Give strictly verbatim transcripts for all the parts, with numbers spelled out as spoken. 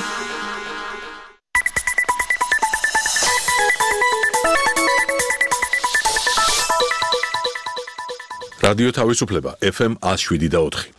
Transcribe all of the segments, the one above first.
რადიო თავისუფლება ეფ ემ one oh seven და four.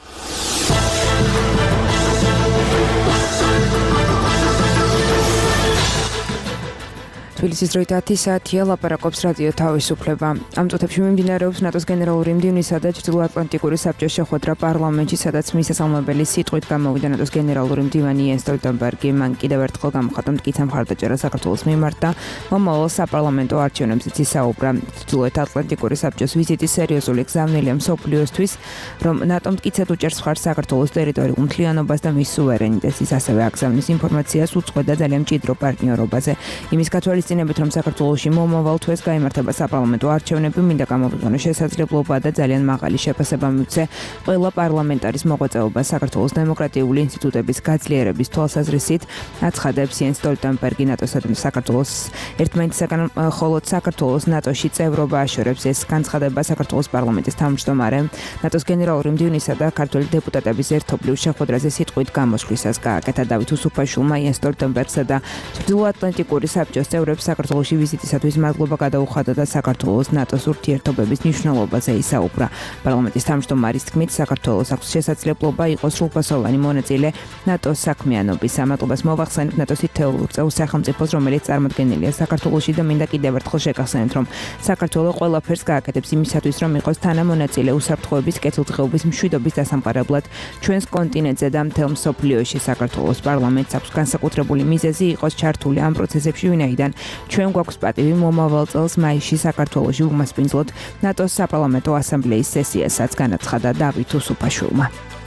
თბილისის დროით ათი საათია, ლაპარაკობს რადიო თავისუფლება. ამ წუთებში მიმდინარეობს ნატოს გენერალური მდივნისა და ჩრდილოატლანტიკური საბჭოს შეხვედრა პარლამენტში, სადაც მისასალმებელი სიტყვით გამოვიდა ნატოს გენერალური მდივანი იენს სტოლტენბერგი. მან კიდევ ერთხელ გამოხატა მტკიცე მხარდაჭერა საქართველოს მიმართ და მომავალ საპარლამენტო არჩევნებზეც ისაუბრა. ჩრდილოატლანტიკური საბჭოს ვიზიტი სერიოზული გზავნილია მსოფლიოსთვის, რომ ნატო მტკიცედ უჭერს მხარს საქართველოს ტერიტორიულ მთლიანობას და მის სუვერენიტეტს. ის ასევე აგზავნის ინფორმაციას უწყვეტდა ძალიან მჭიდრო პარტნიორობაზე. იმის გათვალისწინებით, რომ საქართველოში მომავალ თვეს გაიმართება საპარლამენტო არჩევნები, მინდა გამოვიყენოს შესაძლებლობა და ძალიან მაღალი შეფასება მივცე ყველა პარლამენტარის მოღვაწეობას საქართველოს დემოკრატიული ინსტიტუტების გაძლიერების თვალსაზრისით, აცხადებს იენს სტოლტენბერგი. ნატოსა და საქართველოს ერთმანეთისაგან მხოლოდ საქართველოს ნატოში წევრობა აშორებს. ეს განცხადება საქართველოს პარლამენტის თავმჯდომარემ ნატოს გენერალური მდივნისა და ქართველი დეპუტატების ერთობლივ შეხვედრაზე სიტყვით გამოსვლისას გააკეთა. დავით უსუფაშვილმა იენს სტოლტენბერგსა და ჩრდილოატლანტიკური საბჭოს წევრებს საქართველოში ვიზიტისათვის მადლობა გადაუხადა და საქართველოს ნატოს ურთიერთობების მნიშვნელობაზე ისაუბრა. პარლამენტის თავმჯდომარის თქმით, საქართველოს აქვს შესაძლებლობა იყოს სრულფასოვანი მონაწილე ნატოს საქმიანობის. ამატობას მოვახსენებთ ნატოს თითოეულ წევრ სახელმწიფოს, რომელიც წარმოდგენილია საქართველოში და მინდა კიდევ ერთხელ შეგახსენებთ, რომ საქართველო ყველაფერს გააკეთებს იმისათვის, რომ იყოს თანამონაწილე უსაფრთხოების კეთილდღეობის მშვიდობის დასამყარებლად ჩვენს კონტინენტზე და მთელ მსოფლიოში. საქართველოს პარლამენტს აქვს განსაკუთრებული მიზეზი იყოს ჩართული ამ პროცესებში, ვინაიდან ჩვენ გვაქვს პატივი მომავალ წელს მაისში საქართველოში უმასპინძლოთ ნატოს საპარლამენტო ასამბლეის სესიასაც, განაცხადა დავით უსუფაშვილმა.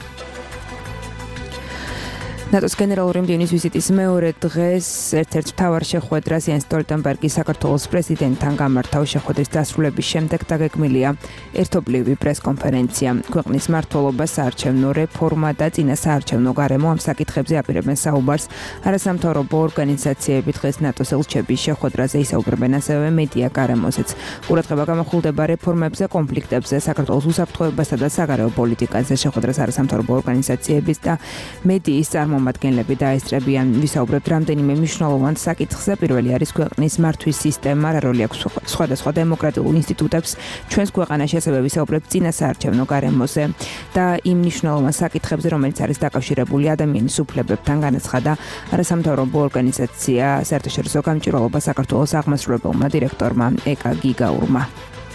ნატოს გენერალური მდივნის ვიზიტის მეორე დღეს ერთ-ერთ მთავარ შეხვედრას იენს სტოლტენბერგი საქართველოს პრეზიდენტთან გამართა. შეხვედრის დასრულების შემდეგ დაგეგმილია ერთობლივი პრესკონფერენცია. ქვეყნის მმართველობა, საარჩევნო რეფორმა და წინა საარჩევნო გარემო ამ საკითხებზე აპირებენ საუბარს. არასამთავრობო ორგანიზაციები დღეს ნატოს ელჩების შეხვედრაზე ისაუბრებენ, ასევე მედია გარემოზეც. ყურადღება გამახვილდება რეფორმებზე, კონფლიქტებზე, საქართველოს უსაფრთხოებასა და საგარეო პოლიტიკაზე. შეხვედრას არასამთავრობო ორგანიზაციების და მედიის წარმომადგენლები მათგენლები დაესწრებიან. ვისაუბრებთ რამდენიმე მნიშვნელოვან საკითხზე. პირველი არის ქვეყნის მართვის სისტემა, რა როლი აქვს სხვადასხვა დემოკრატიულ ინსტიტუტებს ჩვენს ქვეყანაში, ასევე ვისაუბრებთ წინა საარჩევნო გარემოზე და იმ მნიშვნელოვან საკითხებზე, რომელიც არის დაკავშირებული ადამიანის უფლებებთან, განაცხადა არასამთავრობო ორგანიზაცია საერთაშორისო გამჭვირვალობა საქართველოს აღმასრულებელმა დირექტორმა ეკა გიგაურმა.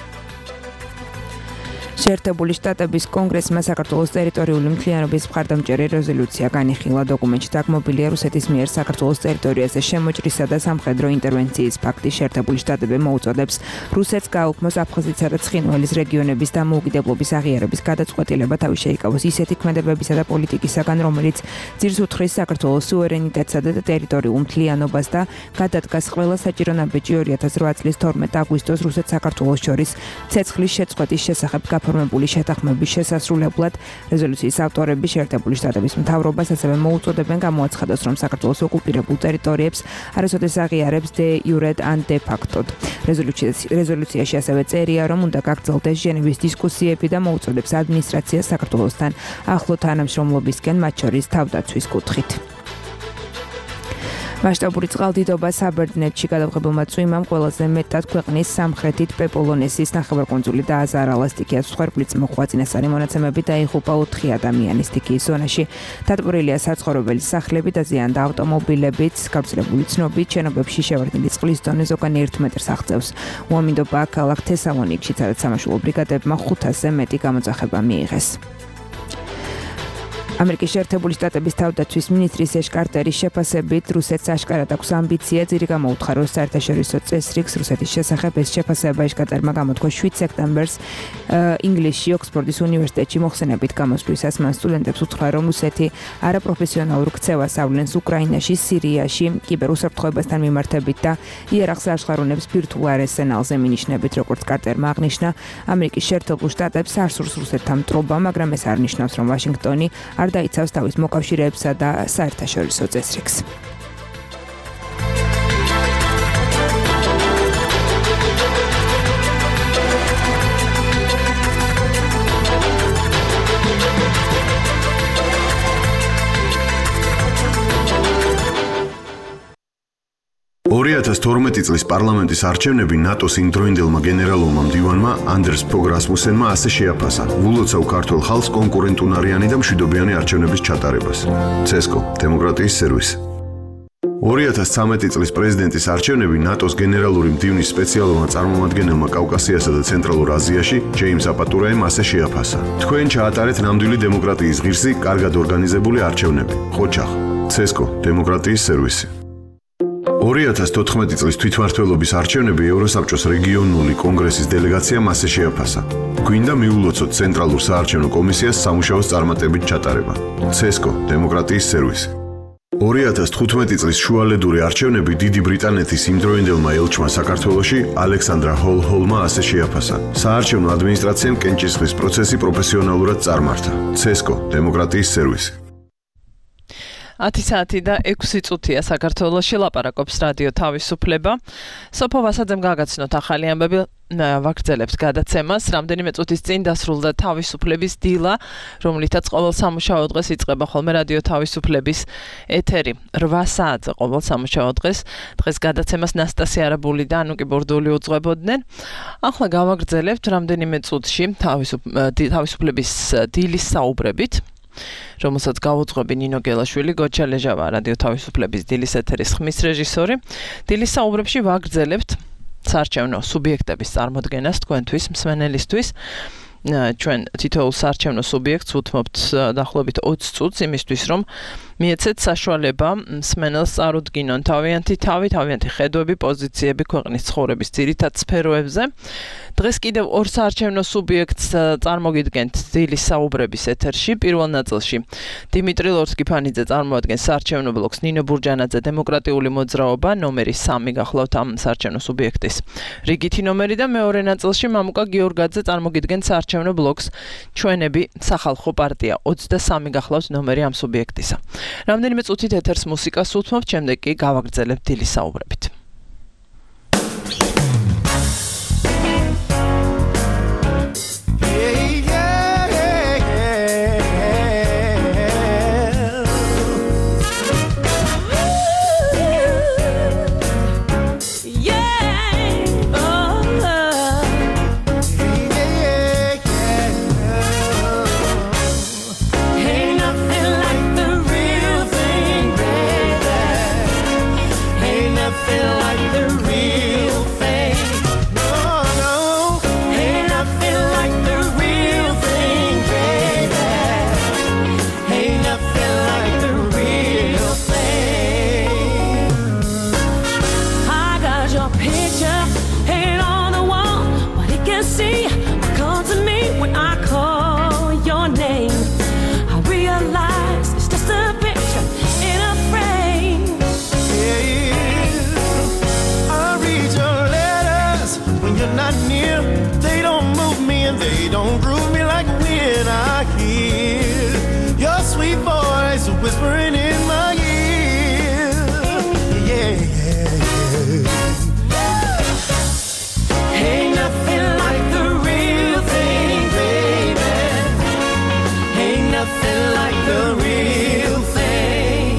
შეერთებული შტატების კონგრესმა საქართველოს ტერიტორიული მთლიანობის მხარდამჭერი რეზოლუცია განიხილა. დოკუმენტში დაგმობილია რუსეთის მიერ საქართველოს ტერიტორიაზე შემოჭრისა და სამხედრო ინტერვენციის ფაქტი. შეერთებული შტატები მოუწოდებს რუსეთს გააუქმოს აფხაზეთისა და ცხინვალის რეგიონების დამოუკიდებლობის აღიარების გადაწყვეტილება, თავი შეიკავოს ისეთი ქმედებებისა და პოლიტიკისაგან, რომელიც ძირს უთხრის საქართველოს სუვერენიტეტსა და ტერიტორიულ მთლიანობას და გადადგას ყველა საჭირო ნაბიჯი ორი ათას რვა წლის თორმეტ აგვისტოს რუსეთ-საქართველოს შორის ცეცხლის შეწყვეტის შესახებ ფორმებული შეთანხმების შესასრულებლად. რეზოლუციის ავტორები შეერთებული შტატების მთავრობას ასევე მოუწოდებენ გამოაცხადოს, რომ საქართველოს ოკუპირებულ ტერიტორიებს არასოდეს აღიარებს დე იურედ ან დე ფაქტოდ. რეზოლუციაში ასევე წერია, რომ უნდა გაგრძელდეს ჟენევის დისკუსიები და მოუწოდებს ადმინისტრაციას საქართველოსთან ახლო თანამშრომლობისკენ, მათ შორის თავდაცვის კუთხით. მასშტაბური წყალდიდობა საბერძნეთში გადაღებულმა წვიმამ ყველაზე მეტად ქვეყნის სამხრეთით პეპოლონესის ნახევარკუნძული და აზარა ლასტიკიას მსხვერპლიც მოხვა. წინასწარი მონაცემებით დაიღუპა ოთხი ადამიანი. სტიქიის ზონაში დატბორილია საცხოვრებელი სახლები და ზიანდა ავტომობილებიც. გავრცელებული ცნობით, შენობებში შევარდნილი წყლის დონე ზოგანი ერთ მეტრს აღწევს. უამინდობაა ქალაქ თესალონიკში, სადაც სამაშველო ბრიგადებმა ხუთასზე მეტი გამოძახება მიიღეს. ამერიკის შეერთებული შტატების თავდაცვის მინისტრი სეშ კარტერის შეფასებით, რუსეთს აშკარად აქვს ამბიცია ძირი გამოუთხაროს საერთაშორისო წესრიგს რუსეთის შესახებ. ეს შეფასება ეშკარტერმა გამოთქვა შვიდ სექტემბერს ინგლისში ოქსფორდის უნივერსიტეტში მოხსენებით გამოსვლისას. მან სტუდენტებს უთხრა, რომ რუსეთი არაპროფესიონალურ ქცევას ავლენს უკრაინაში, სირიაში, კიბერუსაფრთხოებასთან მიმართებით და იარაღს აღშხარუნებს ბირთვულ არსენალზე. მინიშნებით, როგორც კარტერმა აღნიშნა, ამერიკის შეერთებულ შტატებს არ სურს რუსეთთან მტრობა, მაგრამ ეს არ ნიშნავს, რომ ვაშინგტონი არ დაიცავს თავის მოკავშირეებსა და საერთაშორისო წესრიგს. ორი ათას თორმეტი წლის პარლამენტის არჩევნები ნატოს იმდროინდელმა გენერალურმა მდივანმა ანდერს ფოგ რასმუსენმა ასე შეაფასა ულოცავ ქართულ ხალხს კონკურენტუნარიანი და მშვიდობიანი არჩევნების ჩატარებას. ცესკო, დემოკრატიის სერვისი. ორი ათას ცხრამეტი წლის პრეზიდენტის არჩევნები ნატოს გენერალური მდივნის სპეციალურმა წარმომადგენელმა კავკასიასა და ცენტრალურ აზიაში ჯეიმს აპატურაემ ასე შეაფასა. თქვენ ჩაატარეთ ნამდვილი დემოკრატიის ღირსი, კარგად ორგანიზებული არჩევნები. ხოჩახ, ცესკო, დემოკრატიის სერვისი. ორი ათას თოთხმეტი წლის თვითმმართველობის არჩევნები ევროსაბჭოს რეგიონული კონგრესის დელეგაციამ ასე შეაფასა. გვინდა მიულოცოთ ცენტრალურ საარჩევნო კომისიას სამუშაოს წარმატებით ჩატარება. ცესკო, დემოკრატიის სერვისი. ორი ათას თხუთმეტი წლის შუალედური არჩევნები დიდი ბრიტანეთის იმდროინდელმა ელჩმა საქართველოში ალექსანდრა ჰოლ-ჰოლმა ასე შეაფასა. საარჩევნო ადმინისტრაციამ კენჭისყრის პროცესი პროფესიონალურად წარმართა. ცესკო, დემოკრატიის სერვისი. ათი საათი და ექვსი წუთია საქართველოში ლაპარაკობს რადიო თავისუფლება. სოფო ვასაძემ გაგაცნოთ ახალი ამბები ვაგრძელებთ გადაცემას. რამდენიმე წუთის წინ დასრულდა თავისუფლების დილა, რომლითაც ყოველ სამუშაო დღეს იწყება ხოლმე რადიო თავისუფლების ეთერი. რვა საათზე ყოველ სამუშაო დღეს. დღეს გადაცემას ნასტასია არაბული და ანუკი ბორდული უძღვებოდნენ. ახლა გავაგრძელებთ რამდენიმე წუთში თავისუფლების დილის საუბრებით, რომელსაც გაუძღვები ნინო გელაშვილი, გოჩა ლეჟავა, რადიო თავისუფლების დილის ეთერის ხმის რეჟისორი. დილის საუბრებში ვაგრძელებთ საარჩევნო სუბიექტების წარმოდგენას თქვენთვის, მსმენელისთვის. ჩვენ თითოეულ საარჩევნო სუბიექტს უთმობთ დაახლოებით ოცი წუთს იმისთვის, რომ მიეცეთ საშუალება მსმენელს წარუდგინონ თავიანთი თავი, თავიანთი ხედვები, პოზიციები ქვეყნის ცხოვრების ძირითად სფეროებზე. დღეს კიდევ ორ საარჩევნო სუბიექტს წარმოგიდგენთ დილის საუბრების ეთერში. პირველ ნაწილში დიმიტრი ლორსკიფანიძე წარმოადგენს საარჩევნო ბლოკს, ნინო ბურჯანაძე დემოკრატიული მოძრაობა, ნომერი სამი გახლავთ ამ საარჩევნო სუბიექტის რიგითი ნომერი და მეორე ნაწილში მამუკა გიორგაძე წარმოგიდგენს საარჩევნო ბლოკს, ჩვენები სახალხო პარტია, ოცდასამი გახლავთ ნომერი ამ სუბიექტისა. რამდენიმე წუთით ეთერს მუსიკას უთმობთ, შემდეგ კი გავაგრძელებთ დილის საუბრებით. Whispering in my ear, yeah, yeah. Ain't nothing like the real thing, baby. Ain't nothing like the real thing.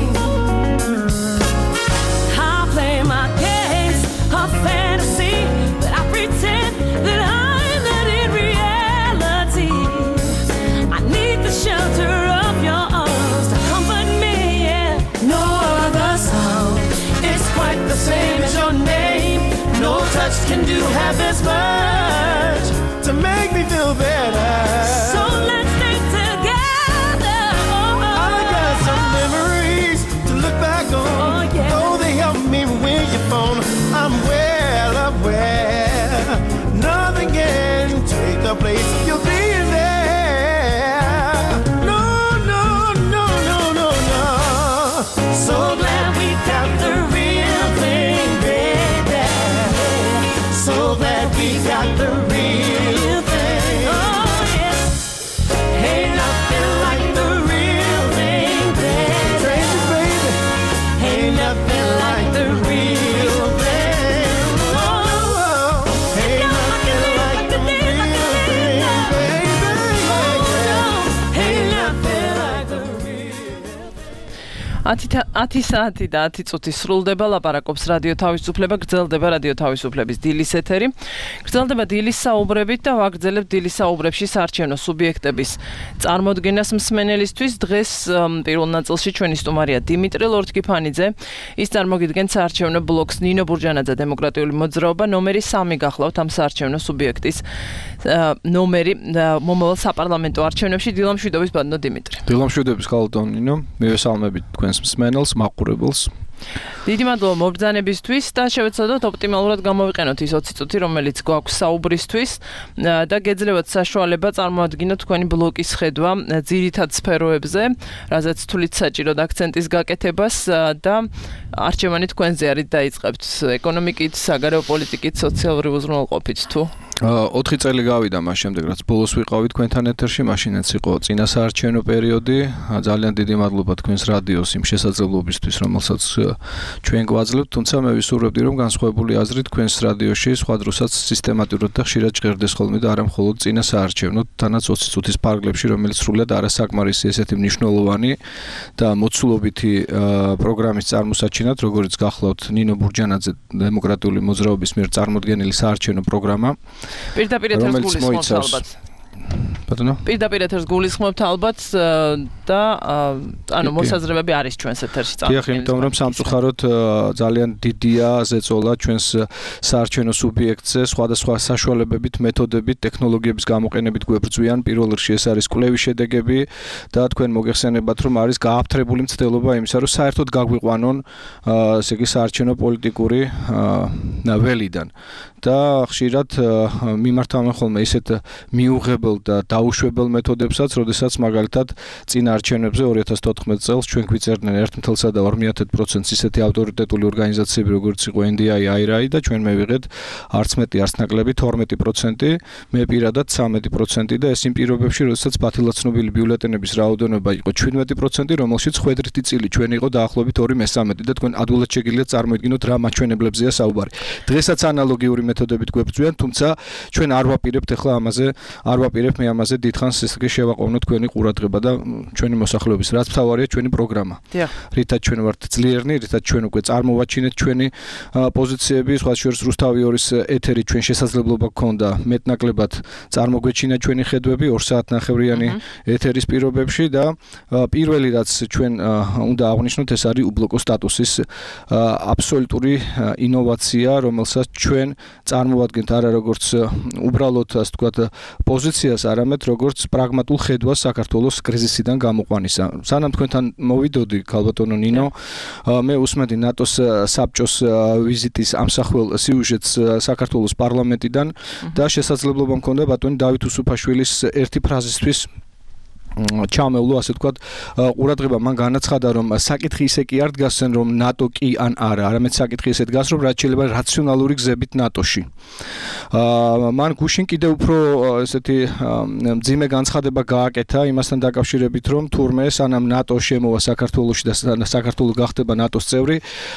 I play my games of fantasy, but I pretend that I'm not in reality. I need the shelter of your arms to comfort me, yeah. No other sound is quite the same as your name. No touch can do half as much to make me feel better. So let's stay together. Oh, I got some memories to look back on. Oh, yeah. Though they help me when your phone, I'm well aware nothing can take the place of you being there. No, no, no, no, no, no. So glad we got the real thing, baby. So glad we got the real thing. Oh, yes. Ain't nothing like the real thing, baby. Crazy, baby. Ain't nothing like the real thing. Oh, oh. Ain't nothing like the real thing, baby. Oh, no. Ain't nothing like the real thing. ათი საათი და ათი წუთი სრულდება ლაპარაკობს რადიო თავისუფლება, გრძელდება რადიო თავისუფლების დილის ეთერი. გრძელდება დილის საუბრებით და ვაგრძელებთ დილის საუბრებში საარჩევნო სუბიექტების წარმოდგენას მსმენელისთვის. დღეს პირველ ნაწილში ჩვენი სტუმარია დიმიტრი ლორთქიფანიძე. ის წარმოგიდგენთ საარჩევნო ბლოკს ნინო ბურჯანაძე დემოკრატიული მოძრაობა. ნომერი სამი გახლავთ ამ საარჩევნო სუბიექტის ნომერი მომავალ საპარლამენტო არჩევნებში. დილამშვიდობის ბატონო დიმიტრი. დილამშვიდობის გალდონ ნინო. მივესალმებით თქვენს მსმენელს, მაყურებელს. დიდი მადლობა მობრძანებისთვის და შევეცადოთ ოპტიმალურად გამოვიყენოთ ის ოცი წუთი, რომელიც გვაქვს საუბრისთვის და გეძლევათ საშუალება წარმოადგინოთ თქვენი ბლოკის ხედვა ძირითად სფეროებზე, რაზეც თulit საჭიროდ აქცენტის გაკეთებას და არჩევანი თქვენზე არის დაიწყებთ ეკონომიკით, საგარეო პოლიტიკით, სოციალური უზრუნველყოფით თუ ოთხი წელი გავიდა მას შემდეგ, რაც ბოლოს ვიყავი თქვენთან ეთერში, მაშინაც იყო წინა საარჩევნო პერიოდი. ძალიან დიდი მადლობა თქვენს რადიოს იმ შესაძლებლობისთვის, რომელსაც ჩვენ გვაძლევთ, თუმცა მე ვისურვებდი, რომ განსხვავებული აზრი თქვენს რადიოში სხვა დროსაც სისტემატურად და ხშირად ჭირდეს ხოლმე და არა მხოლოდ წინა საარჩევნო, თანაც ოცი წუთის პარგლებში, რომელიც სრულად არასაკმარისი ესეთი მნიშვნელოვანი და მოცულობითი პროგრამის წარმოსაჩინად, როგორც გახლავთ ნინო ბურჯანაძე დემოკრატიული მოძრაობის მიერ წარმოდგენილი საარჩევნო პროგრამა. პირდაპირ ეთერს გულისხმობთ ალბათ. ბატონო? პირდაპირ ეთერს გულისხმობთ ალბათ და ანუ მოსაზრებები არის ჩვენს ეთერში წარმოქმნილი. დიახ, იმიტომ რომ სამწუხაროდ ძალიან დიდია ზეწოლა ჩვენს საარჩევნო სუბიექტზე, სხვადასხვა საშუალებებით, მეთოდებით, ტექნოლოგიების გამოყენებით გვებრძვიან. პირველ რიგში ეს არის კვლევის შედეგები და თქვენ მოგეხსენებათ, რომ არის გააფთრებული მცდელობა იმისა, რომ საერთოდ გაგვიყვანონ ესე იგი საარჩევნო პოლიტიკური ველიდან. და ხშირად მიმართავენ ხოლმე ისეთ მიუღებელ და დაუშვებელ მეთოდებსაც, როდესაც მაგალითად წინა არჩევნებზე ორი ათას თოთხმეტ წელს ჩვენ გვიწერდნენ ერთ ათას და ორი მეთოდი პროცენტს ისეთი ავტორიტეტული ორგანიზაციები, როგორც იყო ენ დი აი, აი არ აი და ჩვენ მევიღეთ არც მეტი, არც ნაკლები თორმეტი პროცენტი, მე პირადად ცამეტი პროცენტი და ეს იმ პირობებში, როდესაც ბათილად ცნობილი ბიულეტენების რაოდენობა იყო შვიდმეტი პროცენტი, რომელშიც ხვედრითი წილი ჩვენ იყო დაახლოებით ორი მესამედი და თქვენ ადვილად შეგიძლიათ წარმოიდგინოთ რა მაჩვენებლებზეა საუბარი. დღესაც ანალოგიური მეთოდებით გვებრძვიან, თუმცა ჩვენ არ ვაპირებთ ახლა ამაზე, არ ვაპირებთ მე ამაზე დიდხანს ესე შევაყოვნოთ თქვენი ყურადღება და ჩვენი მოსახლეობის, რაც მთავარია ჩვენი პროგრამა. რითაც ჩვენ ვართ ძლიერნი, რითაც ჩვენ უკვე წარმოვაჩინეთ ჩვენი პოზიციები, სხვა შორის რუსთავი ორის ეთერი ჩვენ შესაძლებლობა გქონდა მეტნაკლებად წარმოგვეჩინა ჩვენი ხედვები ორ საათნახევრიანი ეთერის პირობებში და პირველი რაც ჩვენ უნდა აღვნიშნოთ, ეს არის უბლოკო სტატუსის აბსოლუტური ინოვაცია, რომელსაც ჩვენ წარმოვადგენთ არა როგორც უბრალოდ ასე ვთქვათ პოზიციას, არამედ როგორც პრაგმატულ ხედვას საქართველოს კრიზისიდან გამოყვანისა. სანამ თქვენთან მოვიდოდი, ქალბატონო ნინო, მე უსმენდი ნატოს საბჭოს ვიზიტის ამსახველ სიუჟეტს საქართველოს პარლამენტიდან და შესაძლებლობა მქონდა ბატონი დავით უსუფაშვილის ერთი ფრაზისთვის ჩამევლო, ასე ვთქვათ, ყურადღება მან განაცხადა, რომ საკითხი ისე კი არ დგასენ, რომ ნატო კი ან არა, არამედ საკითხი ისე დგას, რომ რაც შეიძლება რაციონალური გზებით ნატოში. მან გუშინ კიდევ უფრო ესეთი მძიმე განცხადება გააკეთა იმასთან დაკავშირებით, რომ თურმე სანამ ნატო შემოვა საქართველოში და საქართველო გახდება ნატოს წევრი,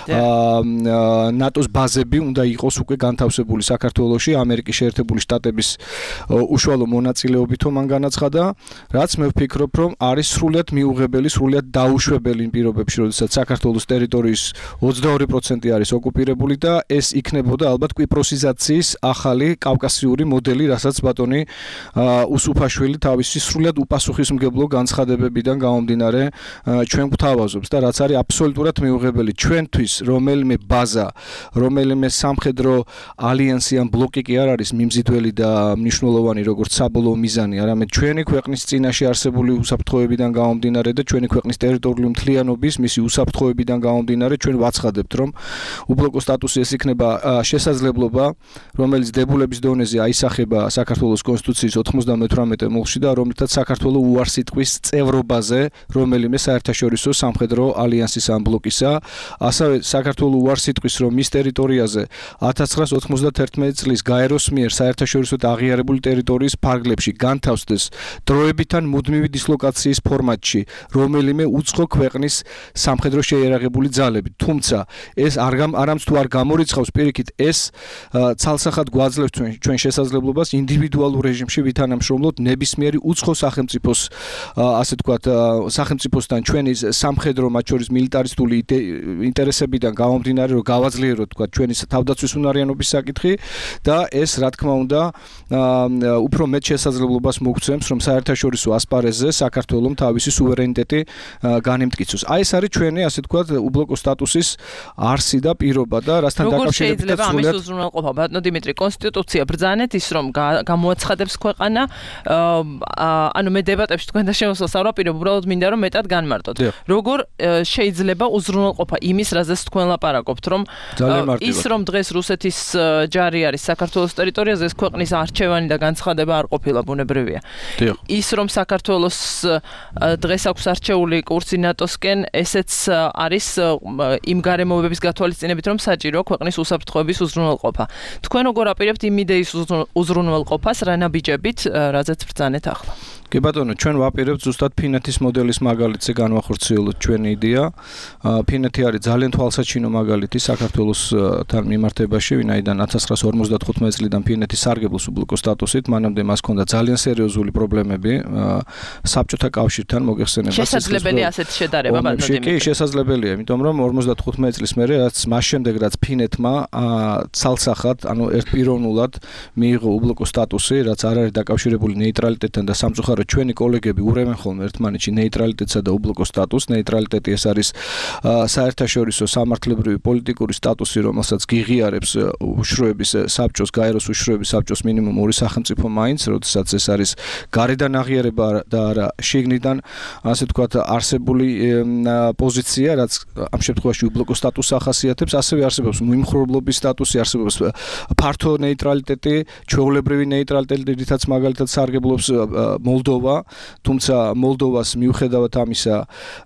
ნატოს ბაზები უნდა იყოს უკვე განთავსებული საქართველოში, ამერიკის შეერთებული შტატების უშუალო მონაწილეობითო მან განაცხადა, რაც მე ვფიქრობ, რომ არის სრულად მიუღებელი, სრულად დაუშვებელი პირობებში, როდესაც საქართველოს ტერიტორიის ოცდაორი პროცენტი არის ოკუპირებული და ეს იქნებოდა ალბათ კვიპროსიზაციის ახალი კავკასიური მოდელი, რასაც ბატონი უსუფაშვილი თავისი სრულად უპასუხისმგებლო განცხადებებიდან გამომდინარე ჩვენ გვთავაზობს და რაც არის აბსოლუტურად მიუღებელი ჩვენთვის, რომელიმე ბაზა, რომელიმე სამხედრო ალიანსი ან ბლოკი კი არ არის მიმზიდველი და მნიშვნელოვანი როგორც საბოლოო მიზანი, არამედ ჩვენი ქვეყნის წინაშე არსებული უსაფრთხოებიდან გამომდინარე და ჩვენი ქვეყნის ტერიტორიული მთლიანობის, მისი უსაფრთხოებიდან გამომდინარე, ჩვენ ვაცხადებთ, რომ უბლოკო სტატუსი ეს იქნება შესაძლებლობა, რომელიც დებულების დონეზე აისახება საქართველოს კონსტიტუციის ოთხმოცდამეთვრამეტე მუხლში და რომლითაც საქართველო უარს იტყვის წევრობაზე, რომელიმე საერთაშორისო სამხედრო ალიანსის ან ბლოკისა, ასევე საქართველო უარს იტყვის, რომ მის ტერიტორიაზე ათას ცხრაასა ოცდაათერთმეტი წლის გაეროს მიერ საერთაშორისო აღიარებული ტერიტორიის ფარგლებში განთავსდეს დროებითან მუდმივი მუდმივი დისლოკაციის ფორმატში რომელიმე უცხო ქვეყნის სამხედრო შეიარაღებული ძალები. თუმცა ეს არ არამც თუ არ გამორიცხავს პირიქით ეს ცალსახად გვაძლევს ჩვენ შესაძლებლობას ინდივიდუალურ რეჟიმში ვითანამშრომლოთ ნებისმიერი უცხო სახელმწიფოს ასე ვთქვათ სახელმწიფოსთან ჩვენი სამხედრო მათ შორის მილიტარისტული ინტერესებიდან გამომდინარე რომ გავაძლიეროთ ვთქვათ ჩვენი თავდაცვის უნარიანობის საკითხი და ეს რა თქმა უნდა უფრო მეტ შესაძლებლობას მოგცემს რომ საერთაშორისო ასპარეზზე საქართველოს თავისი სუვერენიტეტი განემტკიცოს. აი ეს არის ჩვენი ასე ვთქვათ უბლოკო სტატუსის არსი და პირობა და რასთან დაკავშირებით შეიძლება ამის უზრუნველყოფა ბატონო დიმიტრი კონსტიტუცია ბრძანეთ ის რომ გამოაცხადებს ქვეყანა ანუ მე დებატებში თქვენთან შემოსვლას არ ვაპირებ უბრალოდ მინდა რომ მეტად განმარტოთ როგორ შეიძლება უზრუნველყოფა იმის რაზეც თქვენ ლაპარაკობთ რომ ის რომ დღეს რუსეთის ჯარი არის საქართველოს ტერიტორიაზე ეს ქვეყნის არჩევანი და განცხადება არ ყოფილა ბუნებრივია ის რომ საქართველოს დღეს აქვს არჩეული კურსი ნატოსკენ ესეც არის იმ გარემოებების გათვალისწინებით რომ საჭიროა ქვეყნის უსაფრთხოების უზრუნველყოფა. თქვენ როგორ აპირებთ იმ იდეის უზრუნველყოფას რა ნაბიჯებით, რაზეც ბრძანეთ ახლა? კი ბატონო, ჩვენ ვაპირებთ ზუსტად ფინეთის მოდელის მაგალითზე განვახორციელოთ ჩვენი იდეა. ფინეთი არის ძალიან თვალსაჩინო მაგალითი საქართველოსთან მიმართებაში, ვინაიდან ათას ცხრაასი ორმოცდათხუთმეტი წლიდან ფინეთი სარგებლობს უბლოკო სტატუსით, მანამდე მას ჰქონდა ძალიან სერიოზული პრობლემები საბჭოთა კავშირთან მოგეხსენება. შესაძლებელია ასეთი შედარება ბატონო დიმიტრი? კი, შესაძლებელია, იმიტომ რომ ორმოცდათხუთმეტი წლის მერე რაც მას შემდეგ რაც ფინეთმა ცალსახად, ანუ ერთპიროვნულად მიიღო უბლოკო სტატუსი, რაც არ არის დაკავშირებული ნეიტრალიტეტთან და სამწუხაროდ ჩვენი კოლეგები ურევენ ხოლმე ერთმანეთში ნეიტრალიტეტსა და უბლოკო სტატუსს. ნეიტრალიტეტი ეს არის საერთაშორისო სამართლებრივი პოლიტიკური სტატუსი, რომელსაც გიღიარებს უშროების საბჭოს, გაეროს უშროების საბჭოს მინიმუმ ორი სახელმწიფო მაინც, როდესაც ეს არის გარედან აღიარება და არა შიგნიდან, ასე ვთქვათ, არსებული პოზიცია, რაც ამ შემთხვევაში უბლოკო სტატუსს ახასიათებს, ასევე არსებობს მიმხრობლობის სტატუსი, არსებობს ფართო ნეიტრალიტეტი, ჩვეულებრივი ნეიტრალიტეტი, რითაც მაგალითად სარგებლობს მოლდოვა, თუმცა მოლდოვას მიუხედავად ამისა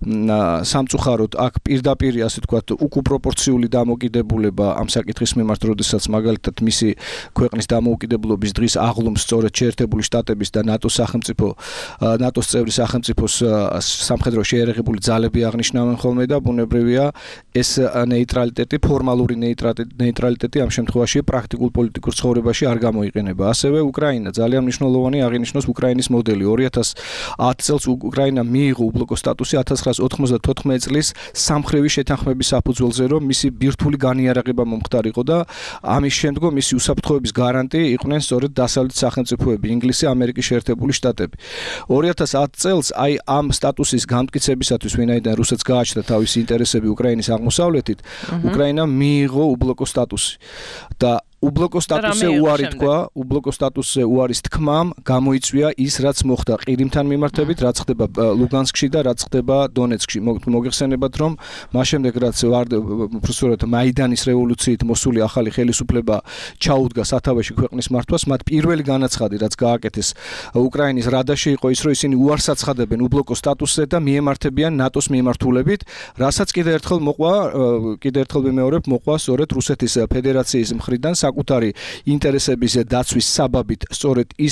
სამწუხაროდ აქ პირდაპირ ასე ვთქვათ უკუპროპორციული დამოკიდებულება ამ საკითხის მიმართ, როდესაც მაგალითად მისი ქვეყნის დამოუკიდებლობის დღის აღლუმს სწორედ შეერთებული შტატების და ნატოს სახელმწიფო ნატოს წევრი სახელმწიფოს სამხედრო შეიარაღებული ძალები აღნიშნავენ ხოლმე და ბუნებრივია ეს ნეიტრალიტეტი, ფორმალური ნეიტრალიტეტი ამ შემთხვევაში პრაქტიკულ პოლიტიკურ ცხოვრებაში არ გამოიყენება. ასევე უკრაინა ძალიან მნიშვნელოვანი აღინიშნოს უკრაინის მოდელი. ორი ათას ათი წელს უკრაინა მიიღო უბლოკო სტატუსი ათას ცხრაასი ოთხმოცდათოთხმეტი წლის სამხრივი შეთანხმების საფუძველზე, რომ მისი ბირთვული განიარაღება მომხდარიყო და ამის შემდგომ მისი უსაფრთხოების გარანტი იყვნენ სწორედ დასავლეთის სახელმწიფოები, ინგლისი, ამერიკის შეერთებული შტატები. ორი ათას ათი წელს აი ამ სტატუსის განმტკიცებისათვის, ვინაიდან რუსეთს გააჩნდა თავისი ინტერესები უკრაინის აღმოსავლეთით, უკრაინა მიიღო უბლოკო სტატუსი და უბლოკო სტატუსზე უარი თქვა, უბლოკო სტატუსზე უარის თქმამ გამოიწვია ის, რაც მოხდა ყირიმთან მიმართებით, რაც ხდება ლუგანსკში და რაც ხდება დონეცკში. მოგეხსენებათ, რომ მას შემდეგ რაც უბრალოდ მაიდანის რევოლუციით მოსული ახალი ხელისუფლება ჩაუდგა სათავეში ქვეყნის მართვას, მათ პირველი განაცხადი, რაც გააკეთეს უკრაინის რადაში იყო ის, რომ ისინი უარს აცხადებენ უბლოკო სტატუსზე და მიემართებიან ნატოს მიმართულებით, რასაც კიდევ ერთხელ მოყვა, კიდევ ერთხელ ვიმეორებ, მოყვა სწორედ რუსეთის ფედერაციის მხრიდან საკუთარი ინტერესების დაცვის საბაბით სწორედ ის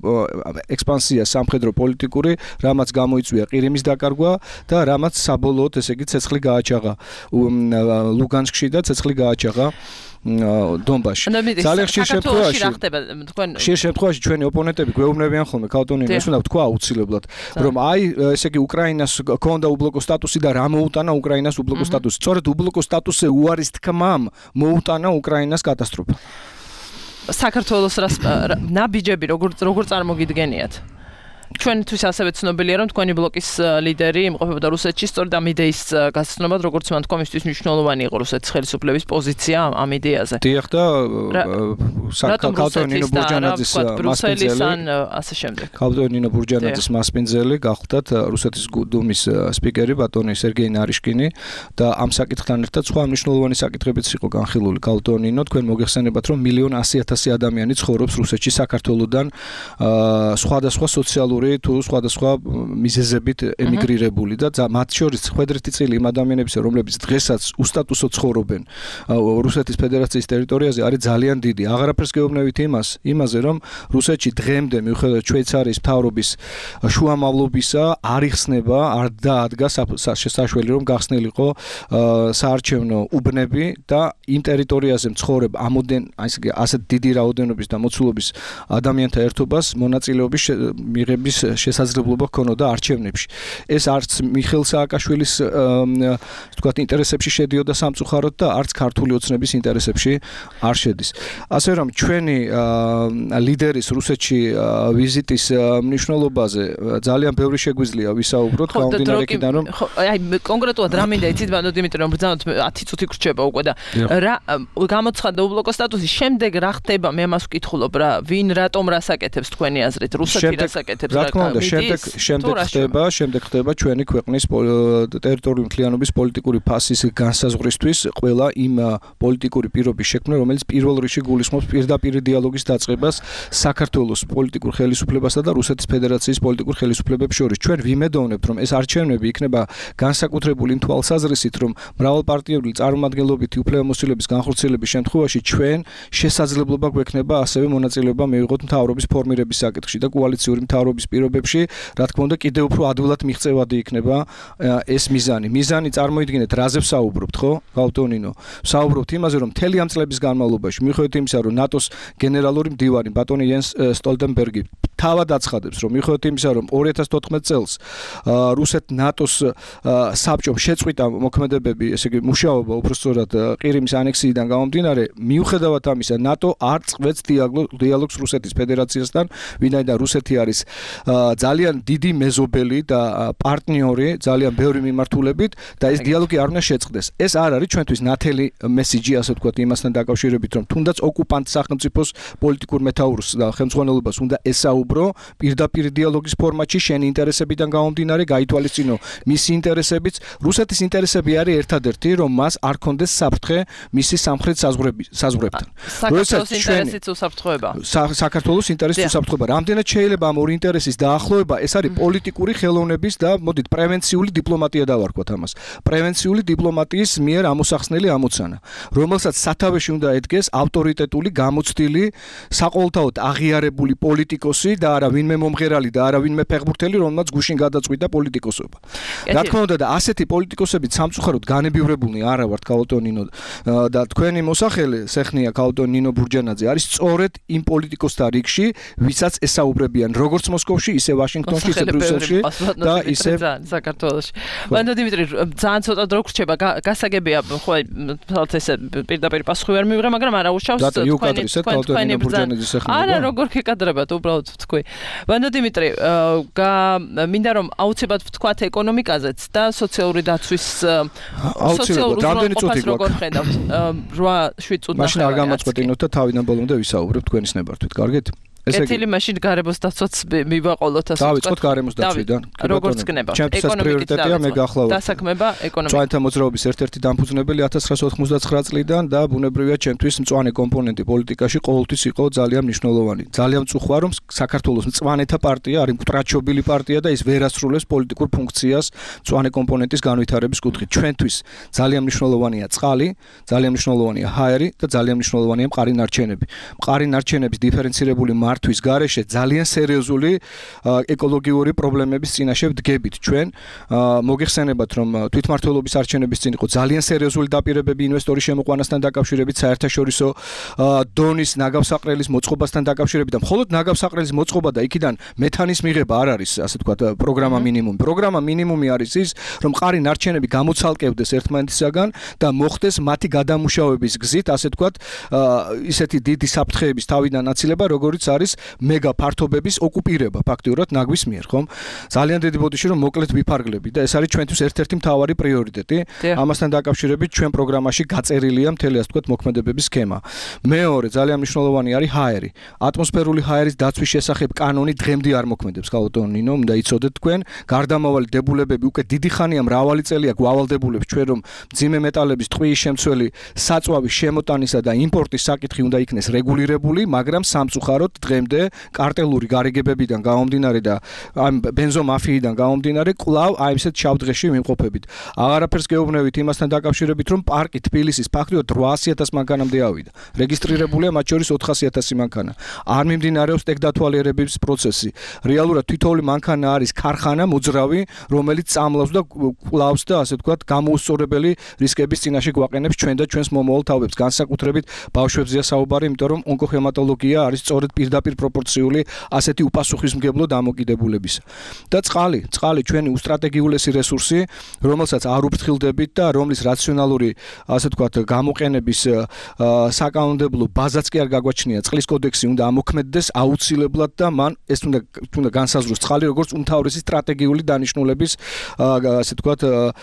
ექსპანსია სამხედრო პოლიტიკური, რამაც გამოიწვია ყირიმის დაკარგვა და რამაც საბოლოოდ ესე იგი ცეცხლი გააჩაღა ლუგანსკში და ცეცხლი გააჩაღა დონბასში. ძალიან ხშირ შემთხვევაში ხშირ შემთხვევაში ჩვენი ოპონენტები გვეუბნებიან ხოლმე ქალტონინო, ეს უნდა თქვა აუცილებლად, რომ აი ესე იგი უკრაინას ჰქონდა უბლოკო სტატუსი და რა მოუტანა უკრაინას უბლოკო სტატუსი. სწორედ უბლოკო სტატუსზე უარის თქმამ მოუტანა უკრაინას კატასტროფა. საქართველოს ნაბიჯები როგორ როგორ წარმოგიდგენიათ? ჩვენთვის ასევე ცნობილია, რომ თქვენი ბლოკის ლიდერი იმყოფებოდა რუსეთში, სწორედ ამ იდეის გასაცნობად, როგორც მან თქვა, მისთვის მნიშვნელოვანი იყო რუსეთის ხელისუფლების პოზიცია ამ იდეაზე. დიახ და ქალტო ნინო ბურჯანაძის მასპინძელი, ასე შემდეგ. ქალტო ნინო ბურჯანაძის მასპინძელი გახლდათ რუსეთის დუმის სპიკერი ბატონი სერგეი ნარიშკინი და ამ საკითხთან ერთად სხვა მნიშვნელოვანი საკითხებიც იყო განხილული. ქალტო ნინო, თქვენ მოგეხსენებათ, რომ მილიონ ასი ათასი ადამიანი ცხოვრობს რუსეთში საქართველოსთან სხვადასხვა სოციალური ეკონომიკური თუ სხვადასხვა მიზეზებით ემიგრირებული და მათ შორის ხვედრეთი წილი იმ ადამიანებისა, რომლებიც დღესაც უსტატუსო ცხოვრობენ რუსეთის ფედერაციის ტერიტორიაზე, არის ძალიან დიდი. აღარაფერს გეუბნებით იმას, იმაზე, რომ რუსეთში დღემდე მიუხედავად შვეიცარიის მთავრობის შუამავლობისა არ იხსნება, არ დაადგა შესაშველი, რომ გახსნილიყო საარჩევნო უბნები და იმ ტერიტორიაზე მცხოვრებ ამოდენ ასეთ დიდი რაოდენობის და მოცულობის ადამიანთა ერთობას მონაწილეობის მიღების შესაძლებლობა ჰქონოდა არჩევნებში. ეს არც მიხეილ სააკაშვილის თქვათ ინტერესებში შედიოდა სამწუხაროდ და არც ქართული ოცნების ინტერესებში არ შედის. ასე რომ ჩვენი ლიდერის რუსეთში ვიზიტის მნიშვნელობაზე ძალიან ბევრი შეგვიძლია ვისაუბროთ გამომდინარე იქიდან რომ აი კონკრეტულად რა მინდა იცით ბანო დიმიტრი რომ ბრძანოთ ათი წუთი გრჩება უკვე და რა გამოცხადდა უბლოკო სტატუსი შემდეგ რა ხდება მე ამას ვკითხულობ რა ვინ რატომ რასაკეთებს თქვენი აზრით რუსეთი რასაკეთებს რა თქმა უნდა შემდეგ შემდეგ ხდება შემდეგ ხდება ჩვენი ქვეყნის ტერიტორიული მთლიანობის პოლიტიკური ფასის განსაზღვრისთვის ყველა იმ პოლიტიკური პირობის შექმნა რომელიც პირველ რიგში გულისხმობს პირდაპირ დიალოგის დაწყებას საქართველოს პოლიტიკურ ხელისუფლებასა და რუსეთის ფედერაციის პოლიტიკურ ხელისუფლებებს შორის ჩვენ ვიმედოვნებთ რომ ეს არჩევნები იქნება განსაკუთრებული იმ თვალსაზრისით რომ მრავალპარტიული წარმომადგენლობითი უფლებამოსილების განხორციელების შემთხვევაში ჩვენ შესაძლებლობა გვექნება ასევე მონაწილეობა მივიღოთ მთავრობის ფორმირების საკითხში და კოალიციური მთავრობის პირობებში რა თქმა უნდა კიდევ უფრო ადვილად მიღწევადი იქნება ეს მიზანი მიზანი წარმოიდგინეთ რაზე ვსაუბრობთ ხო გავტონინო ვსაუბრობთ იმაზე რომ მთელი ამ წლების განმავლობაში მიუხედავად იმისა რომ ნატოს გენერალური მდივანი ბატონი იენს სტოლტენბერგი თავად აცხადებს რომ მიუხედავად იმისა რომ ორი ათას თოთხმეტ წელს რუსეთ ნატოს საბჭომ შეწყვიტა მოქმედებები ესე იგი მუშაობა უბრალოდ ყირიმის ანექსიიდან გამომდინარე მიუხედავად ამისა ნატო არ წყვეტს დიალოგს რუსეთის ფედერაციასთან ვინაიდან რუსეთი არის ძალიან დიდი მეზობელი და პარტნიორი ძალიან ბევრი მიმართულებით და ეს დიალოგი არ უნდა შეწყდეს ეს არ არის ჩვენთვის ნათელი მესიჯი ასე ვთქვათ იმასთან დაკავშირებით რომ თუნდაც ოკუპანტ სახელმწიფოს პოლიტიკურ მეთაურს და ხელმძღვანელობას უნდა ესაუბრო პირდაპირ დიალოგის ფორმატში შენი ინტერესებიდან გამომდინარე გაითვალისწინო მისი ინტერესებიც რუსეთის ინტერესები არის ერთადერთი რომ მას არ კონდეს საფრთხე მისი სამხრეთ საზღვრებთან საქართველოს ინტერესიც უსაფრთხოება საქართველოს ინტერესიც უსაფრთხოება რამდენად შეიძლება ამ ორი ინტერესის დაახლოება ეს არის პოლიტიკური ხელოვნების და მოდით პრევენციული დიპლომატია დავარქვათ ამას პრევენციული დიპლომატიის მიერ ამოსახსნელი ამოცანა რომელსაც სათავეში უნდა ედგეს ავტორიტეტული გამოცდილი საყოველთაოდ აღიარებული პოლიტიკოსი და არა ვინმე მომღერალი და არა ვინმე ფეხბურთელი რომელმაც გუშინ გადაწყვიტა პოლიტიკოსობა რა თქმა უნდა და ასეთი პოლიტიკოსები სამწუხაროდ განებივრებულნი არა ვართ ქალტონინო და თქვენი მოსახელე სეხნია ქალტონინო ბურჯანაძე არის სწორედ იმ პოლიტიკოსთა რიგში ვისაც ესაუბრებიან როგორც მოსკოვში ისე ვაშინგტონში ისე ბრიუსელში და ისე საქართველოში ბანდა დიმიტრი ძალიან ცოტა დრო გრჩება გასაგებია ხო თალთ ესე პირდაპირ პასუხი ვერ მივიღე მაგრამ არა უშავს თქვენი თქვენი ბურჯანაძის სეხნია არა როგორ გეკადრებათ უბრალოდ თქვი ბანდა დიმიტრი მინდა რომ აუცილებლად ვთქვათ ეკონომიკაზეც და სოციალური დაცვის აუცილებლად რამდენი წუთი როგორ ხედავთ რვა შვიდ წუთი მაშინ არ გამაწყვეტინოთ და თავიდან ბოლომდე ვისაუბრებთ თქვენის ნებართვით კარგით კეთილი მაშინ გარემოს დაცვაც მივაყოლოთ ასე ვთქვათ. დავიწყოთ გარემოს დაცვიდან. როგორც გნება. ეკონომიკითია მე გახლავთ. დასაქმება ეკონომიკა. წვანთა მოძრაობის ერთ-ერთი დამფუძნებელი ათას ცხრაასა ოცდათხმეტ წლიდან და ბუნებრივია ჩემთვის მწვანე კომპონენტი პოლიტიკაში ყოველთვის იყო ძალიან მნიშვნელოვანი. ძალიან მწუხვა რომ საქართველოს მწვანეთა პარტია არის მკვდრაჩობილი პარტია და ის ვერ ასრულებს პოლიტიკურ ფუნქციას მწვანე კომპონენტის განვითარების კუთხით. ჩვენთვის ძალიან მნიშვნელოვანია წყალი, ძალიან მნიშვნელოვანია ჰაერი და ძალიან მნიშვნელოვანია მყარი ნარჩენები. მყარი ნარჩენების დიფერენცირებული მართვის გარეშე ძალიან სერიოზული ეკოლოგიური პრობლემების წინაშე ვდგებით ჩვენ. მოგეხსენებათ რომ თვითმმართველობის არჩევნების წინ იყო ძალიან სერიოზული დაპირებები ინვესტორის შემოყვანასთან დაკავშირებით საერთაშორისო დონის ნაგავსაყრელის მოწყობასთან დაკავშირებით და მხოლოდ ნაგავსაყრელის მოწყობა და იქიდან მეთანის მიღება არ არის ასე ვთქვათ პროგრამა მინიმუმი. პროგრამა მინიმუმი არის ის რომ მყარი ნარჩენები გამოცალკევდეს ერთმანეთისაგან და მოხდეს მათი გადამუშავების გზით ასე ვთქვათ ისეთი დიდი საფრთხეების თავიდან აცილება როგორც არის მეგა ფართობების ოკუპირება ფაქტიურად ნაგვის მიერ, ხომ? ძალიან დიდი ბოდიში რომ მოკლედ ვიფარგლები და ეს არის ჩვენთვის ერთ-ერთი მთავარი პრიორიტეტი. ამასთან დაკავშირებით ჩვენ პროგრამაში გაწერილია მთელი ასე ვთქვათ მოქმედებების სქემა. მეორე ძალიან მნიშვნელოვანი არის ჰაერი. ატმოსფერული ჰაერის დაცვის შესახებ კანონი დღემდე არ მოქმედებს, ქალტონინო, უნდა იცოდეთ თქვენ. გარდამავალი დებულებები უკვე დიდი ხანია მრავალი წელია გვავალდებულებს ჩვენ რომ მძიმე მეტალების ტყვიის შემცველი საწვავის შემოტანისა და იმპორტის საკითხი უნდა იქნეს რეგულირებული, მაგრამ სამწუხაროდ დღემდე კარტელური გარიგებებიდან გამომდინარე და ამ ბენზომაფიიდან გამომდინარე კვლავ აი ესეთ შავ დღეში ვიმყოფებით. აღარაფერს გეუბნებით იმასთან დაკავშირებით, რომ პარკი თბილისის ფაქტობრივად ოთხასი ათასი მანქანამდე ავიდა. რეგისტრირებულია მათ შორის ოთხასი ათასი მანქანა. არ მიმდინარეობს ტექდათვალიერების პროცესი. რეალურად თითოეული მანქანა არის ქარხანა მოძრავი, რომელიც წამლავს და კლავს და ასე ვთქვათ, გამოუსწორებელი რისკების წინაშე გვაყენებს ჩვენ და ჩვენს მომავალ თავებს. განსაკუთრებით ბავშვებზეა საუბარი, იმიტომ რომ ონკოჰემატოლოგია არის სწორედ პირდაპირ პროპორციული ასეთი უპასუხისმგებლო დამოკიდებულებისა. და წყალი, წყალი ჩვენი უსტრატეგიულესი რესურსი, რომელსაც არ უფრთხილდებით და რომლის რაციონალური, ასე ვთქვათ, გამოყენების საკანონმდებლო ბაზაც კი არ გაგვაჩნია. წყლის კოდექსი უნდა ამოქმედდეს აუცილებლად და მან ეს უნდა უნდა განსაზღვროს წყალი როგორც უმთავრესი სტრატეგიული დანიშნულების, ასე ვთქვათ,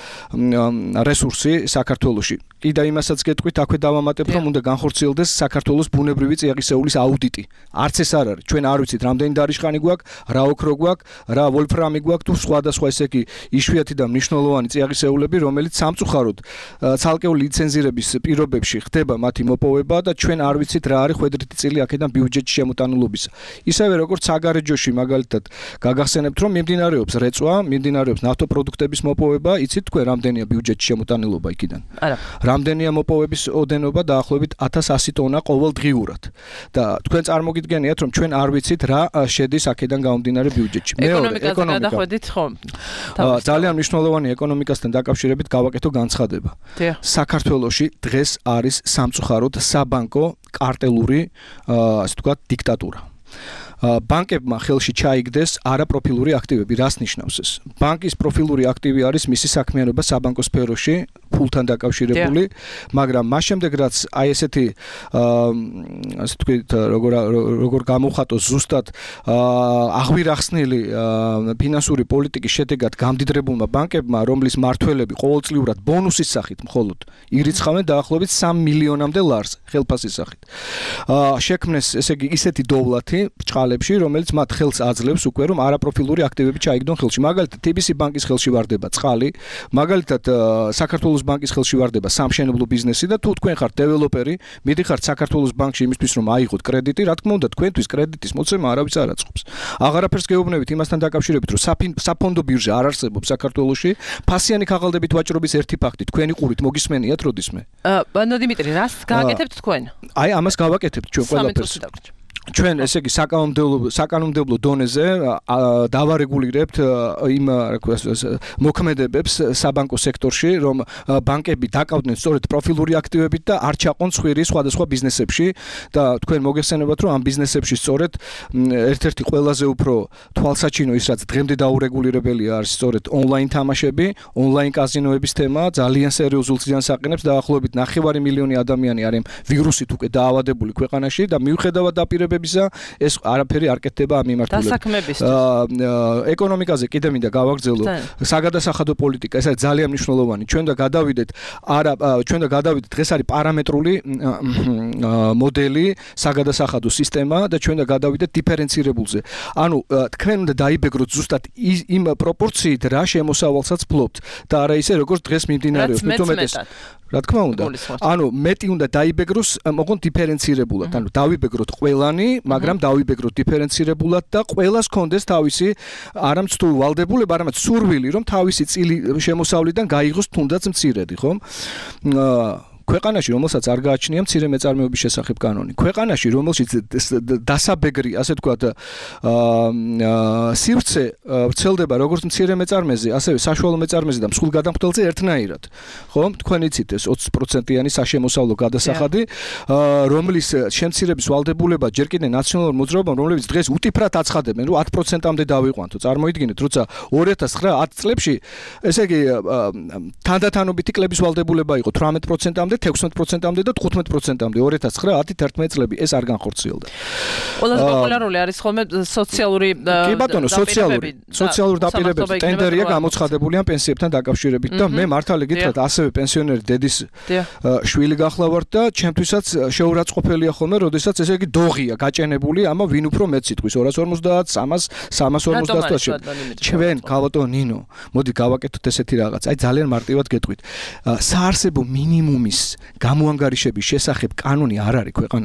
რესურსი საქართველოში. კი და იმასაც გეტყვით, აქვე დავამატებთ, რომ უნდა განხორციელდეს საქართველოს ბუნებრივი წიაღისეულის აუდიტი. არც ეს არ არის. ჩვენ არ ვიცით, რამდენი დარიშხანი გვაქვს, რა ოქრო გვაქვს, რა ვოლფრამი გვაქვს თუ სხვადასხვა ესე იგი იშვიათი და მნიშვნელოვანი წიაღისეულები, რომელიც სამწუხაროდ ცალკეული ლიცენზირების პირობებში ხდება მათი მოპოვება და ჩვენ არ ვიცით რა არის ხვედრითი წილი აქედან ბიუჯეტში შემოტანილობისა. ისევე როგორც საგარეჯოში მაგალითად გაგახსენებთ, რომ მიმდინარეობს რეწვა, მიმდინარეობს ნავთობპროდუქტების მოპოვება, იცით თქვენ რამდენია ბიუჯეტში შემოტანილობა იქიდან? არა. რამდენია მოპოვების ოდენობა დაახლოებით ათას ასი ტონა ყოველდღიურად. და თქვენ წარმოგიდგენიათ, რომ ჩვენ არ ვიცით რა შედის აქედან გამომდინარე ბიუჯეტში. მეორე ეკონომიკა გადახვედით ხო? ძალიან მნიშვნელოვანი ეკონომიკასთან დაკავშირებით გავაკეთო განცხადება. საქართველოში დღეს არის სამწუხაროდ საბანკო კარტელური, ასე ვთქვათ, დიქტატურა. ბანკებმა ხელში ჩაიგდეს არაპროფილური აქტივები. რას ნიშნავს ეს? ბანკის პროფილური აქტივი არის მისი საქმიანობა საბანკო სფეროში, ფულთან დაკავშირებული, მაგრამ მას შემდეგ რაც აი ესეთი ასე ვთქვით, როგორ როგორ გამოვხატოს ზუსტად აღვირახსნილი ფინანსური პოლიტიკის შედეგად გამდიდრებულმა ბანკებმა, რომლის მმართველები ყოველწლიურად ბონუსის სახით მხოლოდ ირიცხავენ დაახლოებით სამი მილიონამდე ლარს ხელფასის სახით. შექმნეს ესე იგი ისეთი დოვლათი ბჭყალებში, რომელიც მათ ხელს აძლევს უკვე რომ არაპროფილური აქტივები ჩაიგდონ ხელში. მაგალითად, ტი ბი სი ბანკის ხელში ვარდება წყალი, მაგალითად, საქართველოს ბანკის ხელში ვარდება სამშენებლო ბიზნესი და თუ თქვენ ხართ დეველოპერი, მიდიხართ საქართველოს ბანკში იმისთვის რომ აიღოთ კრედიტი, რა თქმა უნდა, თქვენთვის კრედიტის მოცემა არავის არ აწყობს. აღარაფერს გეუბნებით იმასთან დაკავშირებით, რომ საფონდო ბირჟა არ არსებობს საქართველოში, ფასიანი ქაღალდებით ვაჭრობის ერთი ფაქტი, თქვენი ყურით მოგისმენიათ როდისმე? ბანო დიმიტრი, რას გააკეთებთ თქვენ? აი, ამას გავაკეთებთ ჩვენ ყველაფერს. ჩვენ ესე იგი საკანონმდებლო საკანონმდებლო დონეზე დავარეგულირებთ იმ მოქმედებებს საბანკო სექტორში, რომ ბანკები დაკავდნენ სწორედ პროფილური აქტივებით და არ ჩაყონ სხვირი სხვადასხვა ბიზნესებში და თქვენ მოგეხსენებათ, რომ ამ ბიზნესებში სწორედ ერთ-ერთი ყველაზე უფრო თვალსაჩინო ის რაც დღემდე დაურეგულირებელია არის სწორედ ონლაინ თამაშები, ონლაინ კაზინოების თემა ძალიან სერიოზულ ზიანს აყენებს დაახლოებით ნახევარი მილიონი ადამიანი არის ვირუსით უკვე დაავადებული ქვეყანაში და მიუხედავად დაპირებებისა ეს არაფერი არ კეთდება ამ მიმართულებით. დასაქმებისთვის. ეკონომიკაზე კიდე მინდა გავაგრძელო. საგადასახადო პოლიტიკა ეს არის ძალიან მნიშვნელოვანი. ჩვენ და გადავიდეთ არა ჩვენ და გადავიდეთ დღეს არის პარამეტრული მოდელი, საგადასახადო სისტემა და ჩვენ და გადავიდეთ დიფერენცირებულზე. ანუ თქვენ უნდა დაიბეგროთ ზუსტად იმ პროპორციით რა შემოსავალსაც ფლობთ და არა ისე როგორც დღეს მიმდინარეობს. თუმცა რა თქმა უნდა. ანუ მეტი უნდა დაიბეგროს, მოყოთ დიფერენცირებულად. ანუ დავიბეგროთ ყველანი, მაგრამ დავიბეგროთ დიფერენცირებულად და ყველას კონდეს თავისი არამც თუ ვალდებულება, არამაც სურვილი, რომ თავისი წილი შემოსავლიდან გაიღოს თუნდაც მცირედი, ხო? ქვეყანაში, რომელსაც არ გააჩნია მცირე მეწარმეობის შესახებ კანონი. ქვეყანაში, რომელშიც დასაბეგრი, ასე ვთქვათ, სივრცე ვრცელდება როგორც მცირე მეწარმეზე, ასევე საშუალო მეწარმეზე და მსხვილ გადამხდელზე ერთნაირად. ხო? თქვენ იცით ეს ოცი პროცენტიანი საშემოსავლო გადასახადი, რომლის შემცირების ვალდებულება ჯერ კიდე ნაციონალურ მოძრაობამ, რომლებიც დღეს უტიფრად აცხადებენ, რომ ათი პროცენტამდე დავიყვანთო. წარმოიდგინეთ, როცა ორი ათას ცხრა ათი წლებში, ესე იგი, თანდათანობითი კლების ვალდებულება იყო თვრამეტ პროცენტამდე ექვსმეტ პროცენტამდე და თხუთმეტ პროცენტამდე ორი ათას ცხრა ათი თერთმეტ წლები ეს არ განხორციელდა. ყველაზე პოპულარული არის ხოლმე სოციალური კი ბატონო, სოციალური სოციალური დაპირებები ტენდერია გამოცხადებული ამ პენსიებთან დაკავშირებით და მე მართალი გითხრათ, ასევე პენსიონერი დედის შვილი გახლავართ და ჩემთვისაც შეურაცხყოფელია ხოლმე, როდესაც ესე იგი დოღია გაჭენებული, ამა ვინ უფრო მეც სიტყვის ორას ორმოცდაათ, სამას, სამას ორმოცდაათ. ჩვენ გავატო ნინო, მოდი გავაკეთოთ ესეთი რაღაც. აი ძალიან მარტივად გეტყვით. საარსებო მინიმუმის გამოანგარიშების შესახებ კანონი არ არის ქვეყანაში.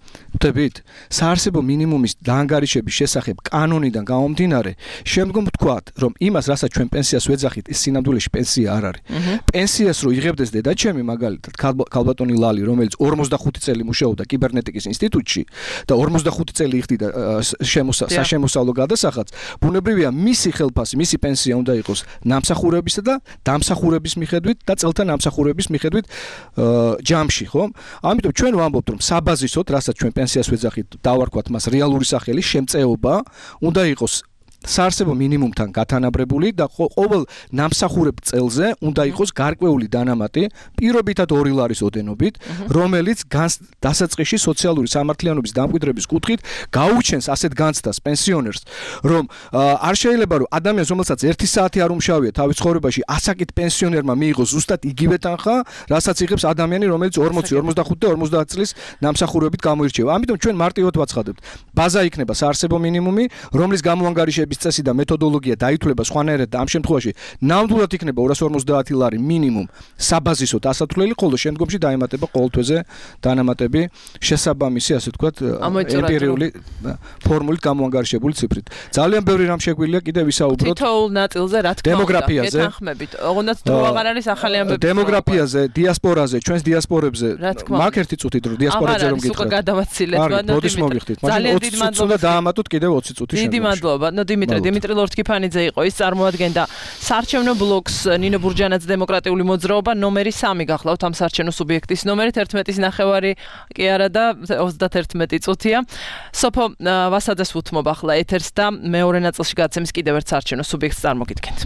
ვთქვით, საარსებო მინიმუმის დაანგარიშების შესახებ კანონიდან გამომდინარე, შემდგომ ვთქვათ, რომ იმას, რასაც ჩვენ პენსიას ვეძახით, ის სინამდვილეში პენსია არ არის. პენსიას რო იღებდეს დედაჩემი, მაგალითად, ქალბატონი ლალი, რომელიც ორმოცდახუთი წელი მუშაობდა კიბერნეტიკის ინსტიტუტში და ორმოცდახუთი წელი იხდიდა საშემოსავლო გადასახადს, ბუნებრივია მისი ხელფასი, მისი პენსია უნდა იყოს ნამსახურებისა და დამსახურების მიხედვით და წელთა ნამსახურების მიხედვით ჯამში, ხო? ამიტომ ჩვენ ვამბობთ, რომ საბაზისოდ, რასაც ჩვენ პენსიას ვეძახით, დავარქვათ მას რეალური სახელი, შემწეობა უნდა იყოს საარსებო მინიმუმთან გათანაბრებული და ყოველ ნამსახურებ წელზე უნდა იყოს გარკვეული დანამატი, პირობითად ორი ლარის ოდენობით, რომელიც დასაწყისში სოციალური სამართლიანობის დამკვიდრების კუთხით გაუჩენს ასეთ განცდას პენსიონერს, რომ არ შეიძლება რომ ადამიანს, რომელსაც ერთი საათი არ უმშავია თავის ცხოვრებაში, ასაკით პენსიონერმა მიიღოს ზუსტად იგივე თანხა, რასაც იღებს ადამიანი, რომელიც ორმოცი, ორმოცდახუთი და ორმოცდაათი წლის ნამსახურებით გამოირჩევა. ამიტომ ჩვენ მარტივად ვაცხადებთ, ბაზა იქნება საარსებო მინიმუმი, რომლის გამოანგარიშება წესი და მეთოდოლოგია დაითვლება სხვანაირად და ამ შემთხვევაში ნამდვილად იქნება ორას ორმოცდაათი ლარი მინიმუმ საბაზისოდ ასათვლელი, ხოლო შემდგომში დაემატება ყოველ თვეზე დანამატები შესაბამისი, ასე ვთქვათ, ემპირიული ფორმულით გამოანგარიშებული ციფრით. ძალიან ბევრი რამ შეგვიძლია კიდევ ვისაუბროთ. თითოეულ ნაწილზე რა თქმა უნდა, დემოგრაფიაზე, გეთანხმებით. ოღონდ დრო აღარ არის ახალი ამბები. დემოგრაფიაზე, დიასპორაზე, ჩვენს დიასპორებზე. მაგ ერთი წუთით რომ დიასპორაზე რომ გითხრათ. აღარ არის, უკვე გადავაცილეთ, მოდის მოგიხდით. ძალიან დიდი მადლობა. უნდა დაამატოთ კიდევ ოცი წუთი შემდგომში. დიდი მადლობა. ნო დიმიტრი დიმიტრი ლორთქიფანიძე იყო, ის წარმოადგენდა საარჩევნო ბლოკს ნინო ბურჯანაძე დემოკრატიული მოძრაობა ნომერი სამი გახლავთ ამ საარჩევნო სუბიექტის ნომერით ერთმეტის ნახევარი კი არა და ოცდაერთი წუთია. სოფო ვასაძეს უთმობ ახლა ეთერს და მეორე ნაწილში გაცემის კიდევ ერთ საარჩევნო სუბიექტს წარმოგიდგენთ.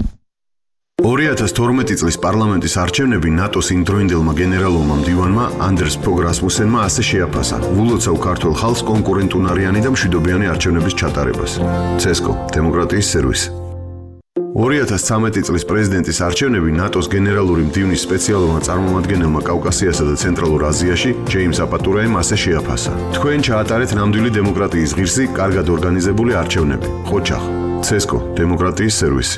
ორი ათას თორმეტი წლის პარლამენტის არჩევნები ნატოს იმდროინდელმა გენერალურმა მდივანმა ანდერს ფოგ რასმუსენმა ასე შეაფასა: ვულოცავ ქართულ ხალხს კონკურენტუნარიანი და მშვიდობიანი არჩევნების ჩატარებას. ცესკო, დემოკრატიის სერვისი. ორი ათას ცხრამეტი წლის პრეზიდენტის არჩევნები ნატოს გენერალური მდივნის სპეციალურმა წარმომადგენელმა კავკასიასა და ცენტრალურ აზიაში, ჯეიმს აპატურაემ ასე შეაფასა: თქვენ ჩაატარეთ ნამდვილი დემოკრატიის ღირსი, კარგად ორგანიზებული არჩევნები. ხოჩახ, ცესკო, დემოკრატიის სერვისი.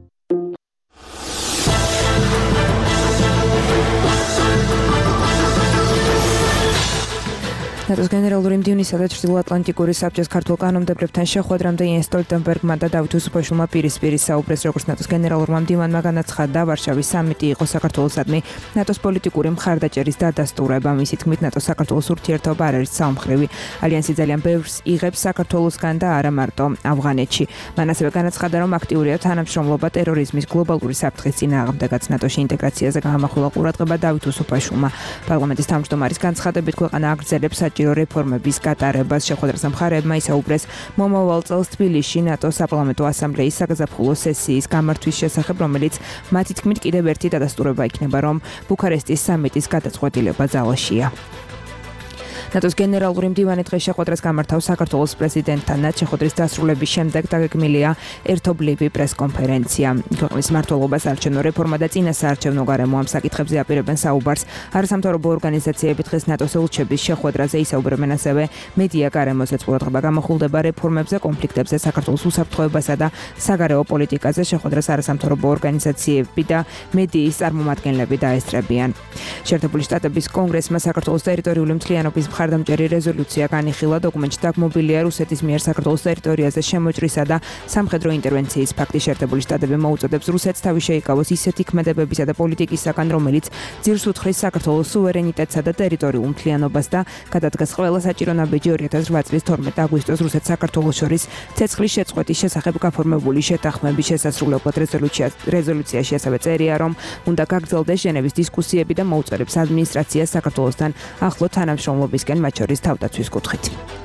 ნატოს გენერალური მდივნისა და ჩრდილოატლანტიკური საბჭოს ქართულ კანონმდებლებთან შეხვედრამდე იენს სტოლტენბერგმა და დავით უსუფაშვილმა პირისპირ საუბრეს, როგორც ნატოს გენერალურმა მდივანმა განაცხადა, ვარშავის სამიტი იყო საქართველოსადმი ნატოს პოლიტიკური მხარდაჭერის დადასტურება. მისი თქმით, ნატოს საქართველოს ურთიერთობა არ არის ცალმხრივი. ალიანსი ძალიან ბევრს იღებს საქართველოსგან და არა მარტო ავღანეთში. მან ასევე განაცხადა, რომ აქტიურია თანამშრომლობა ტერორიზმის გლობალური საფრთხის წინააღმდეგაც. ნატოში ინტეგრაციაზე გაამახვილა ყურადღება დავით უსუფაშვილმა. პარლამენტის თავმჯდომარის განცხადებით, ქვეყანა აგრძელებს რეფორმების გატარებას. შეხვედრას მხარეებმა ისაუბრეს მომავალ წელს თბილისში ნატოს საპარლამენტო ასამბლეის საგაზაფხულო სესიის გამართვის შესახებ, რომელიც მათი თქმით კიდევ ერთი დადასტურება იქნება, რომ ბუქარესტის სამიტის გადაწყვეტილება ძალაშია. ნატოს გენერალური მდივანი დღეს შეხვედრას გამართავს საქართველოს პრეზიდენტთან. შეხვედრის დასრულების შემდეგ დაგეგმილია ერთობლივი პრესკონფერენცია. ქვეყნის მმართველობას საარჩევნო რეფორმა და წინა საარჩევნო გარემო ამ საკითხებზე აპირებენ საუბარს. არასამთავრობო ორგანიზაციები დღეს ნატოს ელჩების შეხვედრაზე ისაუბრებენ ასევე მედია გარემოზე. ყურადღება გამახვილდება რეფორმებზე, კონფლიქტებზე, საქართველოს უსაფრთხოებასა და საგარეო პოლიტიკაზე. შეხვედრას არასამთავრობო ორგანიზაციები და მედიის წარმომადგენლები დაესწრებიან. შეერთებული შტატების კონგრესმა საქართველოს ტერიტორიული მთლიანობის მხარდამჭერი რეზოლუცია განიხილა. დოკუმენტში დაგმობილია რუსეთის მიერ საქართველოს ტერიტორიაზე შემოჭრისა და სამხედრო ინტერვენციის ფაქტი. შეერთებული შტატები მოუწოდებს რუსეთს თავი შეიკავოს ისეთი ქმედებებისა და პოლიტიკისაგან, რომელიც ძირს უთხრის საქართველოს სუვერენიტეტსა და ტერიტორიულ მთლიანობას და გადადგას ყველა საჭირო ნაბიჯი ორი ათას რვა წლის თორმეტი აგვისტოს რუსეთს საქართველოს შორის ცეცხლის შეწყვეტის შესახებ გაფორმებული შეთანხმების შესასრულებლად. რეზოლუციაში ასევე წერია, რომ უნდა გაგრძელდეს ჟენევის დისკუსიები და მოუწოდებს ადმინისტრაციას საქართველოსთან ახლო თანამშრომლობისკენ, მათ შორის თავდაცვის კუთხით.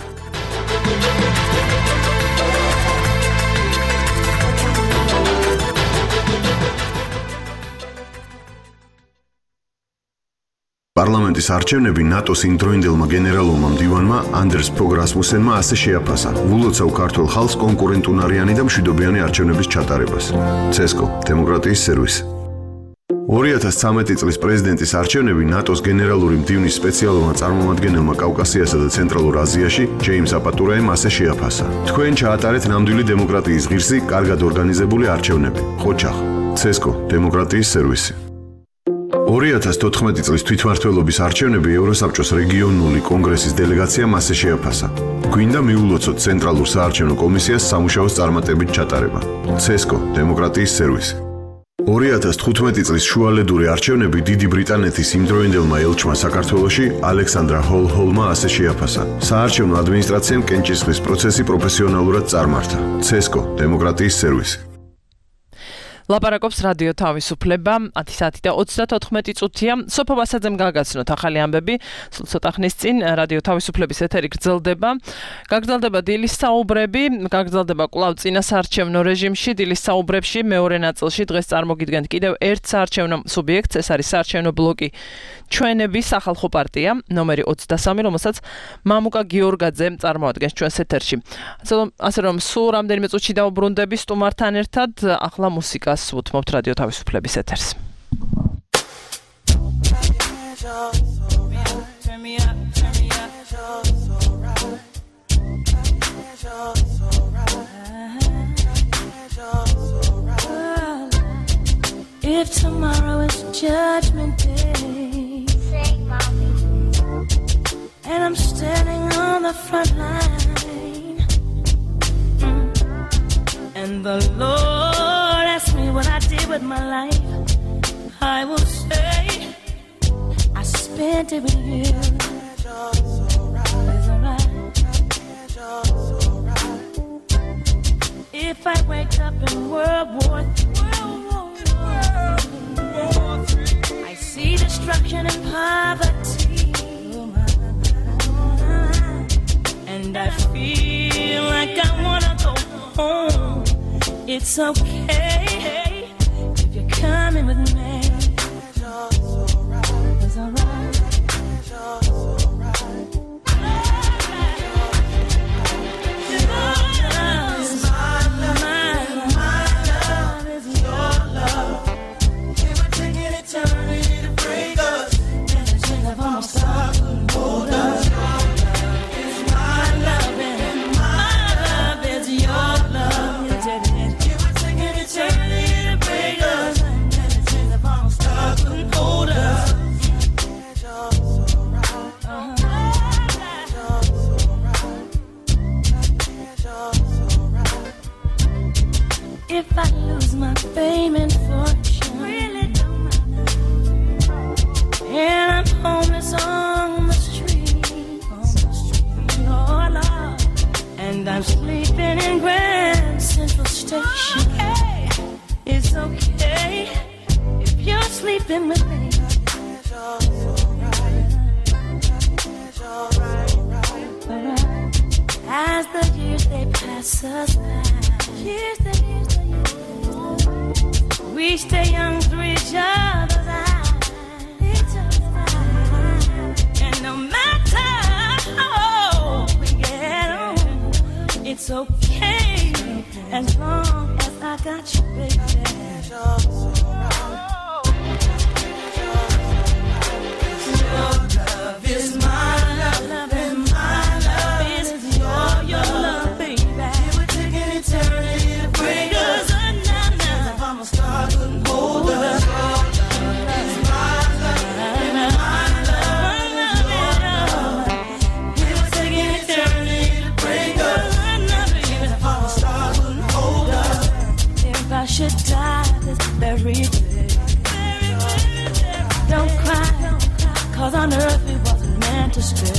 პარლამენტის არჩევნები ნატოს იმდროინდელმა გენერალურმა მდივანმა ანდერს ფოგ რასმუსენმა ასე შეაფასა: ვულოცავ ქართულ ხალხს კონკურენტუნარიანი და მშვიდობიანი არჩევნების ჩატარებას. ცესკო, დემოკრატიის სერვისი. ორი ათას ცხრამეტი წლის პრეზიდენტის არჩევნები ნატოს გენერალური მდივნის სპეციალურმა წარმომადგენელმა კავკასიასა და ცენტრალურ აზიაში, ჯეიმს აპატურაემ ასე შეაფასა: თქვენ ჩაატარეთ ნამდვილი დემოკრატიის ღირსი, კარგად ორგანიზებული არჩევნები. ხოჩახ, ცესკო, დემოკრატიის სერვისი. ორი ათას თოთხმეტი წლის თვითმმართველობის არჩევნები ევროსაბჭოს რეგიონული კონგრესის დელეგაციამ ასე შეაფასა. გვინდა მიულოცოთ ცენტრალურ საარჩევნო კომისიას სამუშაოს წარმატებით ჩატარება. ცესკო, დემოკრატიის სერვისი. ორი ათას თხუთმეტი წლის შუალედური არჩევნები დიდი ბრიტანეთის იმდროინდელმა ელჩმა საქართველოში ალექსანდრა ჰოლჰოლმა ასე შეაფასა. საარჩევნო ადმინისტრაციამ კენჭისყრის პროცესი პროფესიონალურად წარმართა. ცესკო, დემოკრატიის სერვისი. ლაპარაკობს რადიო თავისუფლება ათი საათი და ოცდათოთხმეტი წუთია. სოფო ვასაძემ გაგაცნოთ ახალი ამბები. სულ ცოტა ხნის წინ რადიო თავისუფლების ეთერი გრძელდება. გაგრძელდება დილის საუბრები, გაგრძელდება კვლავ წინა საარჩევნო რეჟიმში. დილის საუბრებში მეორე ნაწილში დღეს წარმოგიდგენთ კიდევ ერთ საარჩევნო სუბიექტს, ეს არის საარჩევნო ბლოკი ჩვენები სახალხო პარტია, ნომერი ოცდასამი, რომელსაც მამუკა გიორგაძე წარმოადგენს ჩვენს ეთერში. ასე რომ სულ რამდენიმე წუთში დაუბრუნდები სტუმართან ერთად, ახლა მუსიკა ვუთმობთ რადიო თავისუფლების ეთერს. If tomorrow is judgment day, say mommy, and I'm standing on the front line, mm. and the Lord ask me what I did with my life, I will say I spent it with you. It's alright. If I wake up in World War Three, I see destruction and poverty, and I feel like I wanna go home. It's okay if you're coming with me. It's alright. If I lose my fame and fortune, really don't matter. And I'm homeless on the street, on the street, oh Lord. And I'm sleeping in Grand Central Station. Okay. It's okay if you're sleeping with me. As the years they pass us by, years they years they we stay young through each other's eyes, each other's eyes. And no matter how old we get on, it's okay as long as I got you, baby. Your love is my love, and my love is your, your love, baby. It would take an eternity to break us. I should die this very day. Don't cry, cause on earth we wasn't meant to stay.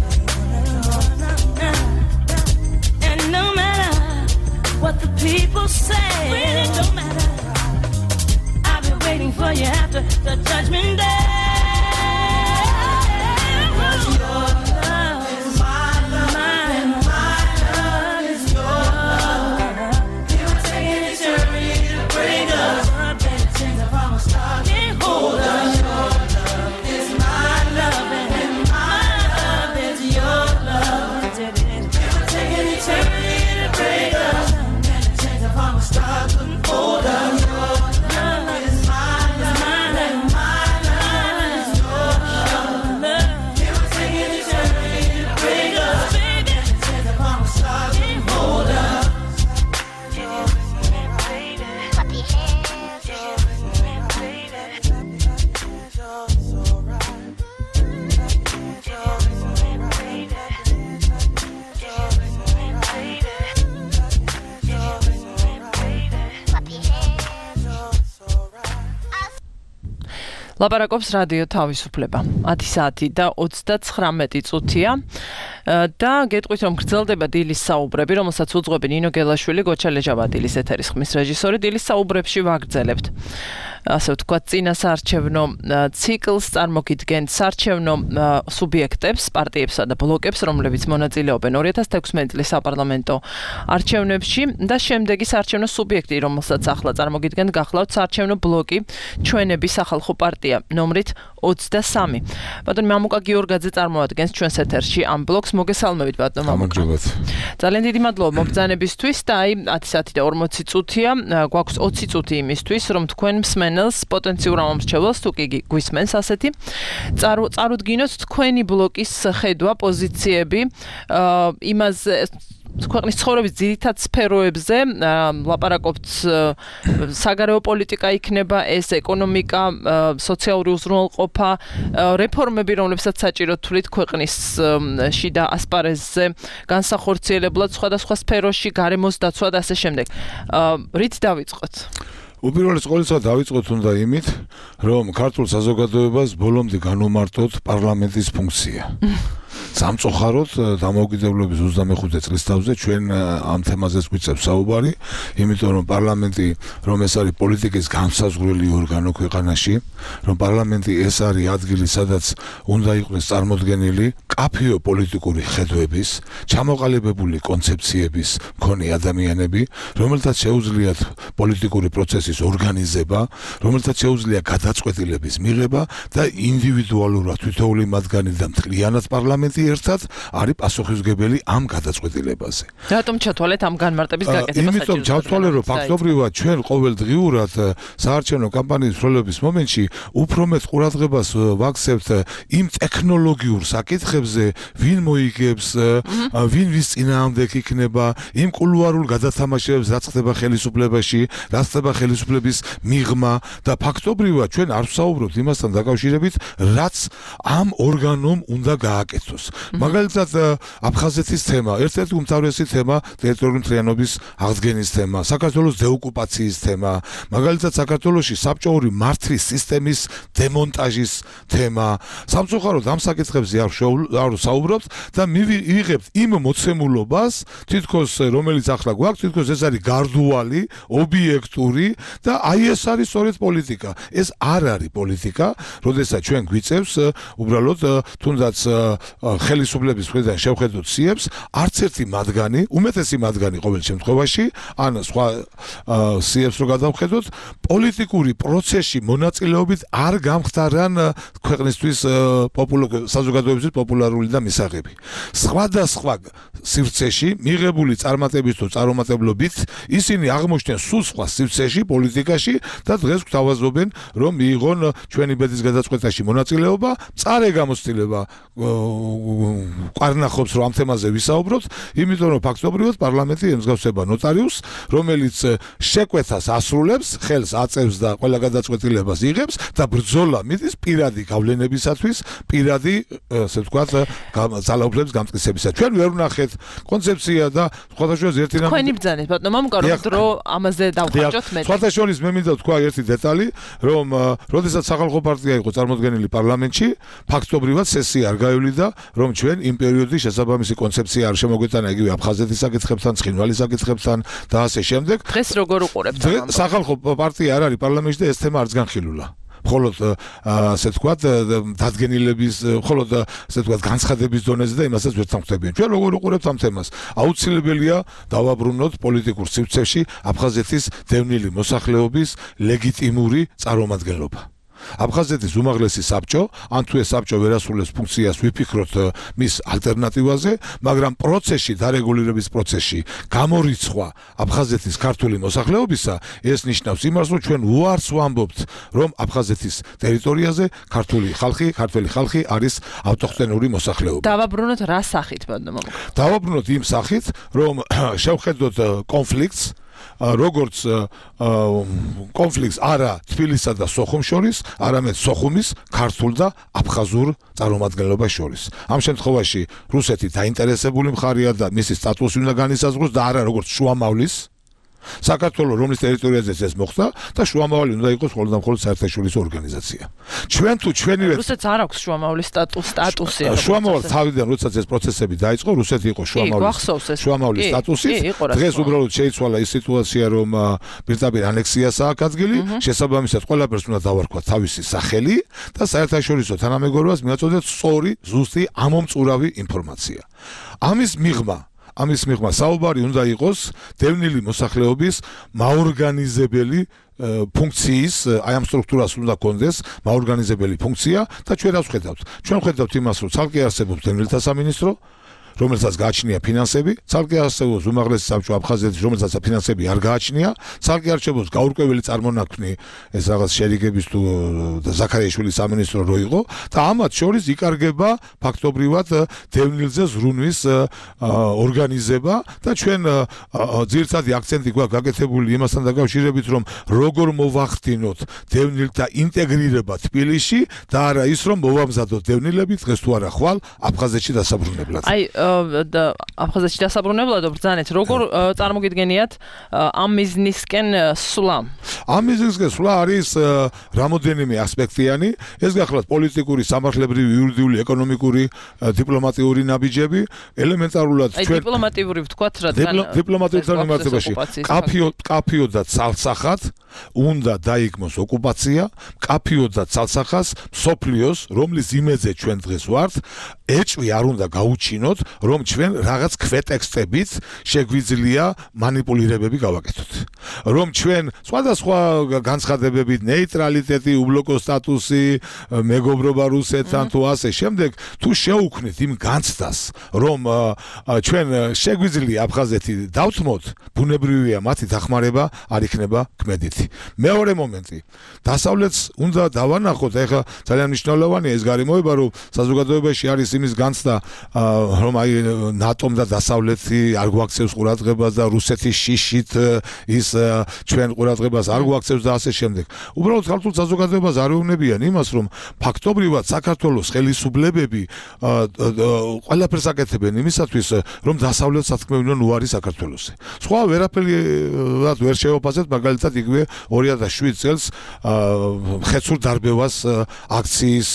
And no matter what the people say, really don't matter. I'll be waiting for you after the judgment day. Your love is my love, and my love is your love. It will take an eternity to break us. Chains of our stars can't hold us. Your love is my love, and my love is your love. It will take an eternity to break us. Chains of our stars couldn't hold us. Your love is my love, and my love. ლაპარაკობს რადიო თავისუფლება. ათი საათი და ოცდაცხრამეტი წუთია და გეტყვით რომ გრძელდება დილის საუბრები, რომელსაც უძღვები ნინო გელაშვილი, გოჩა ლეჟავადილის ეთერის ხმის რეჟისორი. დილის საუბრებში ვაგრძელებთ. ასე ვთქვათ, წინასაარჩევნო ციკლს წარმოგიდგენთ საარჩევნო სუბიექტებს, პარტიებსა და ბლოკებს, რომლებიც მონაწილეობენ ორი ათას თექვსმეტი წლის საპარლამენტო არჩევნებში და შემდეგი საარჩევნო სუბიექტი, რომელსაც ახლა წარმოგიდგენთ, გახლავთ საარჩევნო ბლოკი ჩვენები სახალხო პარტია ნომრით ოცდასამი. ბატონო მამუკა გიორგაძე წარმოადგენს ჩვენს ეთერში ამ ბლოკს. მოგესალმებით ბატონო მამუკა. ძალიან დიდი მადლობა მოგზანებისთვის და აი ათი საათი და ორმოცი წუთია, გვაქვს ოცი წუთი იმისთვის, რომ თქვენ მსმენელს, პოტენციურ ამომრჩევლს თუ კი გვისმენს ასეთი, წარუდგინოთ თქვენი ბლოკის ხედვა, პოზიციები, იმაზე ქვეყნის ცხოვრების ძირითად სფეროებზე, ლაპარაკობთ საგარეო პოლიტიკა იქნება ეს, ეკონომიკა, სოციალური უზრუნველყოფა, რეფორმები, რომლებსაც საჭიროდ თვლით ქვეყნის შიდა ასპარეზზე, განსახორციელებლად სხვადასხვა სფეროში, გარემოს დაცვა და ასე შემდეგ. რით დავიწყოთ? უპირველეს ყოვლისა დავიწყოთ უნდა იმით, რომ ქართულ საზოგადოებას ბოლომდე განუმარტოთ პარლამენტის ფუნქცია. სამწუხაროდ დამოუკიდებლობის ოცდამეხუთე წლისთავზე ჩვენ ამ თემაზეც გვიწევს საუბარი, იმიტომ რომ პარლამენტი, რომ ეს არის პოლიტიკის განსაზღვრელი ორგანო ქვეყანაში, რომ პარლამენტი ეს არის ადგილი, სადაც უნდა იყოს წარმოდგენილი კაფეო პოლიტიკური ხედვების, ჩამოყალიბებული კონცეფციების მქონე ადამიანები, რომელთაც შეუძლიათ პოლიტიკური პროცესის ორგანიზება, რომელთაც შეუძლია გადაწყვეტილების მიღება და ინდივიდუალურად თითოეული მათგანი და მთლიანად პარლამენტი ერთად არის პასუხისმგებელი ამ გადაწყვეტილებაზე. რატომ ჩათვალეთ ამ განმარტების გაკეთება? იმიტომ ჩავთვალე, რომ ფაქტობრივად ჩვენ ყოველდღიურად საარჩევნო კამპანიის მსვლელობის მომენტში უფრო მეტ ყურადღებას ვაქცევთ იმ ტექნოლოგიურ საკითხებზე, ვინ მოიგებს, ვინ ვის წინააღმდეგ იქნება, იმ კულუარულ გადათამაშებებს, რაც ხდება ხელისუფლებაში, რაც ხდება ხელისუფლების მიღმა და ფაქტობრივად ჩვენ არ ვსაუბრობთ იმასთან დაკავშირებით, რაც ამ ორგანომ უნდა გააკეთოს. მაგალითად აფხაზეთის თემა, ერთ-ერთი უმთავრესი თემა ტერიტორიული მთლიანობის აღდგენის თემა, საქართველოს დეოკუპაციის თემა, მაგალითად საქართველოში საბჭოური მართვის სისტემის დემონტაჟის თემა. სამწუხაროდ ამ საკითხებზე არ საუბრობთ და მივიღებთ იმ მოცემულობას, თითქოს რომელიც ახლა გვაქვს, თითქოს ეს არის გარდუალი, ობიექტური და აი ეს არის სწორედ პოლიტიკა. ეს არ არის პოლიტიკა, როდესაც ჩვენ გვიწევს უბრალოდ თუნდაც ხელისუფლების მხრიდან შევხედოთ სიებს, არც ერთი მათგანი, უმეტესი მათგანი ყოველ შემთხვევაში, ან სხვა სიებს რო გადავხედოთ, პოლიტიკური პროცესში მონაწილეობით არ გამხდარან ქვეყნისთვის საზოგადოებისთვის პოპულარული და მისაღები. სხვადასხვა სივრცეში მიღებული წარმატების თუ წარუმატებლობით ისინი აღმოჩნდნენ სულ სხვა სივრცეში, პოლიტიკაში და დღეს გვთავაზობენ, რომ მიიღონ ჩვენი ბედის გადაწყვეტაში მონაწილეობა, მწარე გამოცდილება ყარნახობს რომ ამ თემაზე ვისაუბროთ, იმიტომ რომ ფაქტობრივად პარლამენტი ემსგავსება ნოტარიუსს, რომელიც შეკვეთას ასრულებს, ხელს აწევს და ყველა გადაწყვეტილებას იღებს და ბრძოლა მიდის პირადი გავლენებისათვის, პირადი, ასე ვთქვათ, ძალაუფლების გამტკიცებისათვის. ჩვენ ვერ ვნახეთ კონცეფცია და სხვადასხვა ერთი რამ. თქვენი ბრძანეთ, ბატონო მამუკა, რომ დრო ამაზე დავხარჯოთ მეტი. სხვათა შორის მე მინდა თქვა ერთი დეტალი, რომ როდესაც სახალხო პარტია იყო წარმოდგენილი პარლამენტში, ფაქტობრივად სესია არ გაივლიდა, რომ ჩვენ იმ პერიოდის შესაბამისი კონცეფცია არ შემოგვიტანა იგივე აფხაზეთის საკითხებთან, ცხინვალის საკითხებთან და ასე შემდეგ. დღეს როგორ უყურებთ? სახალხო პარტია არ არის პარლამენტში და ეს თემა არც განხილულა. მხოლოდ ასე ვთქვათ, დადგენილების, მხოლოდ ასე ვთქვათ, განცხადების დონეზე და იმასაც ვერ თანხმდებიან. ჩვენ როგორ უყურებთ ამ თემას? აუცილებელია დავაბრუნოთ პოლიტიკურ სივრცეში აფხაზეთის დევნილი მოსახლეობის ლეგიტიმური წარმომადგენლობა. აფხაზეთის უმაღლესი საბჭო, ან თუ ეს საბჭო ვერ ასრულებს ფუნქციას, ვიფიქროთ მის ალტერნატივაზე, მაგრამ პროცესში, დარეგულირების პროცესში გამორიცხვა აფხაზეთის ქართული მოსახლეობისა, ეს ნიშნავს იმას, რომ ჩვენ უარს ვამბობთ, რომ აფხაზეთის ტერიტორიაზე ქართული ხალხი, ქართველი ხალხი არის ავტოხტონური მოსახლეობა. დავაბრუნოთ რა სახით, ბატონო? დავაბრუნოთ იმ სახით, რომ შევხედოთ კონფლიქტს, როგორც კონფლიქტს არა თბილისსა და სოხუმს შორის, არამედ სოხუმის, ქართულ და აფხაზურ წარმომადგენლობას შორის. ამ შემთხვევაში რუსეთი დაინტერესებული მხარეა და მისი სტატუსი უნდა განისაზღვროს და არა როგორც შუამავლის საქართველოს რომლის ტერიტორიაზეც ეს მოხდა და შუამავალი უნდა იყოს მხოლოდ და მხოლოდ საერთაშორისო ორგანიზაცია. ჩვენ თუ ჩვენივე რუსეთს არ აქვს შუამავლის სტატუსი. შუამავალ თავიდან როდესაც ეს პროცესები დაიწყო, რუსეთი იყო შუამავლის შუამავლის სტატუსით. დღეს უბრალოდ შეიცვალა ის სიტუაცია, რომ პირდაპირ ანექსიას აქვს ადგილი, შესაბამისად ყველაფერს უნდა დავარქვათ თავისი სახელი და საერთაშორისო თანამეგობრობას მიაწოდეთ სწორი, ზუსტი, ამომწურავი ინფორმაცია. ამის მიღმა ამის მიღმა საუბარი უნდა იყოს დევნილი მოსახლეობის მაორგანიზებელი ფუნქციის, აი ამ სტრუქტურას უნდა კონდეს მაორგანიზებელი ფუნქცია და ჩვენ რა ვხედავთ? ჩვენ ვხედავთ იმას, რომ ცალკე არსებობს დევნილთა სამინისტრო, რომელსაც გააჩნია ფინანსები, ცალკე არსებობს უმაღლესი საბჭო აფხაზეთის, რომელსაც ფინანსები არ გააჩნია, ცალკე არსებობს გაურკვეველი წარმონაქმნი, ეს რაღაც შერიგების თუ ზაქარიაშვილის სამინისტრო რო იყო და ამათ შორის იკარგება ფაქტობრივად დევნილზე ზრუნვის ორგანიზება და ჩვენ ძირითადი აქცენტი გვაქვს გაკეთებული იმასთან დაკავშირებით, რომ როგორ მოვახდინოთ დევნილთა ინტეგრირება თბილისში და არა ის, რომ მოვამზადოთ დევნილები დღეს თუ არა ხვალ აფხაზეთში დასაბრუნებლად. აი აფხაზეთში დასაბრუნებლად ბრძანეთ, როგორ წარმოგიდგენიათ ამ მიზნისკენ სვლა? ამ მიზნისკენ სვლა არის რამოდენიმე ასპექტიანი, ეს გახლავთ პოლიტიკური, სამართლებრივი, იურიდიული, ეკონომიკური, დიპლომატიური ნაბიჯები, ელემენტარულად ჩვენ აი დიპლომატიური ვთქვათ, რადგან დიპლომატიურ მიმართებაში კაფიო კაფიო და ცალსახად უნდა დაიგმოს ოკუპაცია, კაფიო და ცალსახას მსოფლიოს, რომლის იმედზე ჩვენ დღეს ვართ, ეჭვი არ უნდა გაუჩინოთ, რომ ჩვენ რაღაც ქვეტექსტებით შეგვიძლია მანიპულირებები გავაკეთოთ. რომ ჩვენ სხვადასხვა განცხადებებით ნეიტრალიტეტი, უბლოკო სტატუსი, მეგობრობა რუსეთთან თუ ასე შემდეგ, თუ შეუქმნით იმ განცდას, რომ ჩვენ შეგვიძლია აფხაზეთი დავთმოთ, ბუნებრივია მათი დახმარება არ იქნება ქმედითი. მეორე მომენტი, დასავლეთს უნდა დავანახოთ, ეხლა ძალიან მნიშვნელოვანია ეს გარემოება, რომ საზოგადოებაში არის იმის განცდა, რომ აი ნატომ და დასავლეთი არ გვაქცევს ყურადღებას და რუსეთის შიშით ის ჩვენ ყურადღებას არ გვაქცევს და ასე შემდეგ. უბრალოდ ქართულ საზოგადოებას არ ეუბნებიან იმას, რომ ფაქტობრივად საქართველოს ხელისუფლებები ყველაფერს აკეთებენ იმისათვის, რომ დასავლეთს ათქმევინონ უარი საქართველოსზე. სხვა ვერაფერი ვერ შევაფასებთ, მაგალითად იგივე ორი ათას შვიდ წელს ხეცურ დარბევას აქციის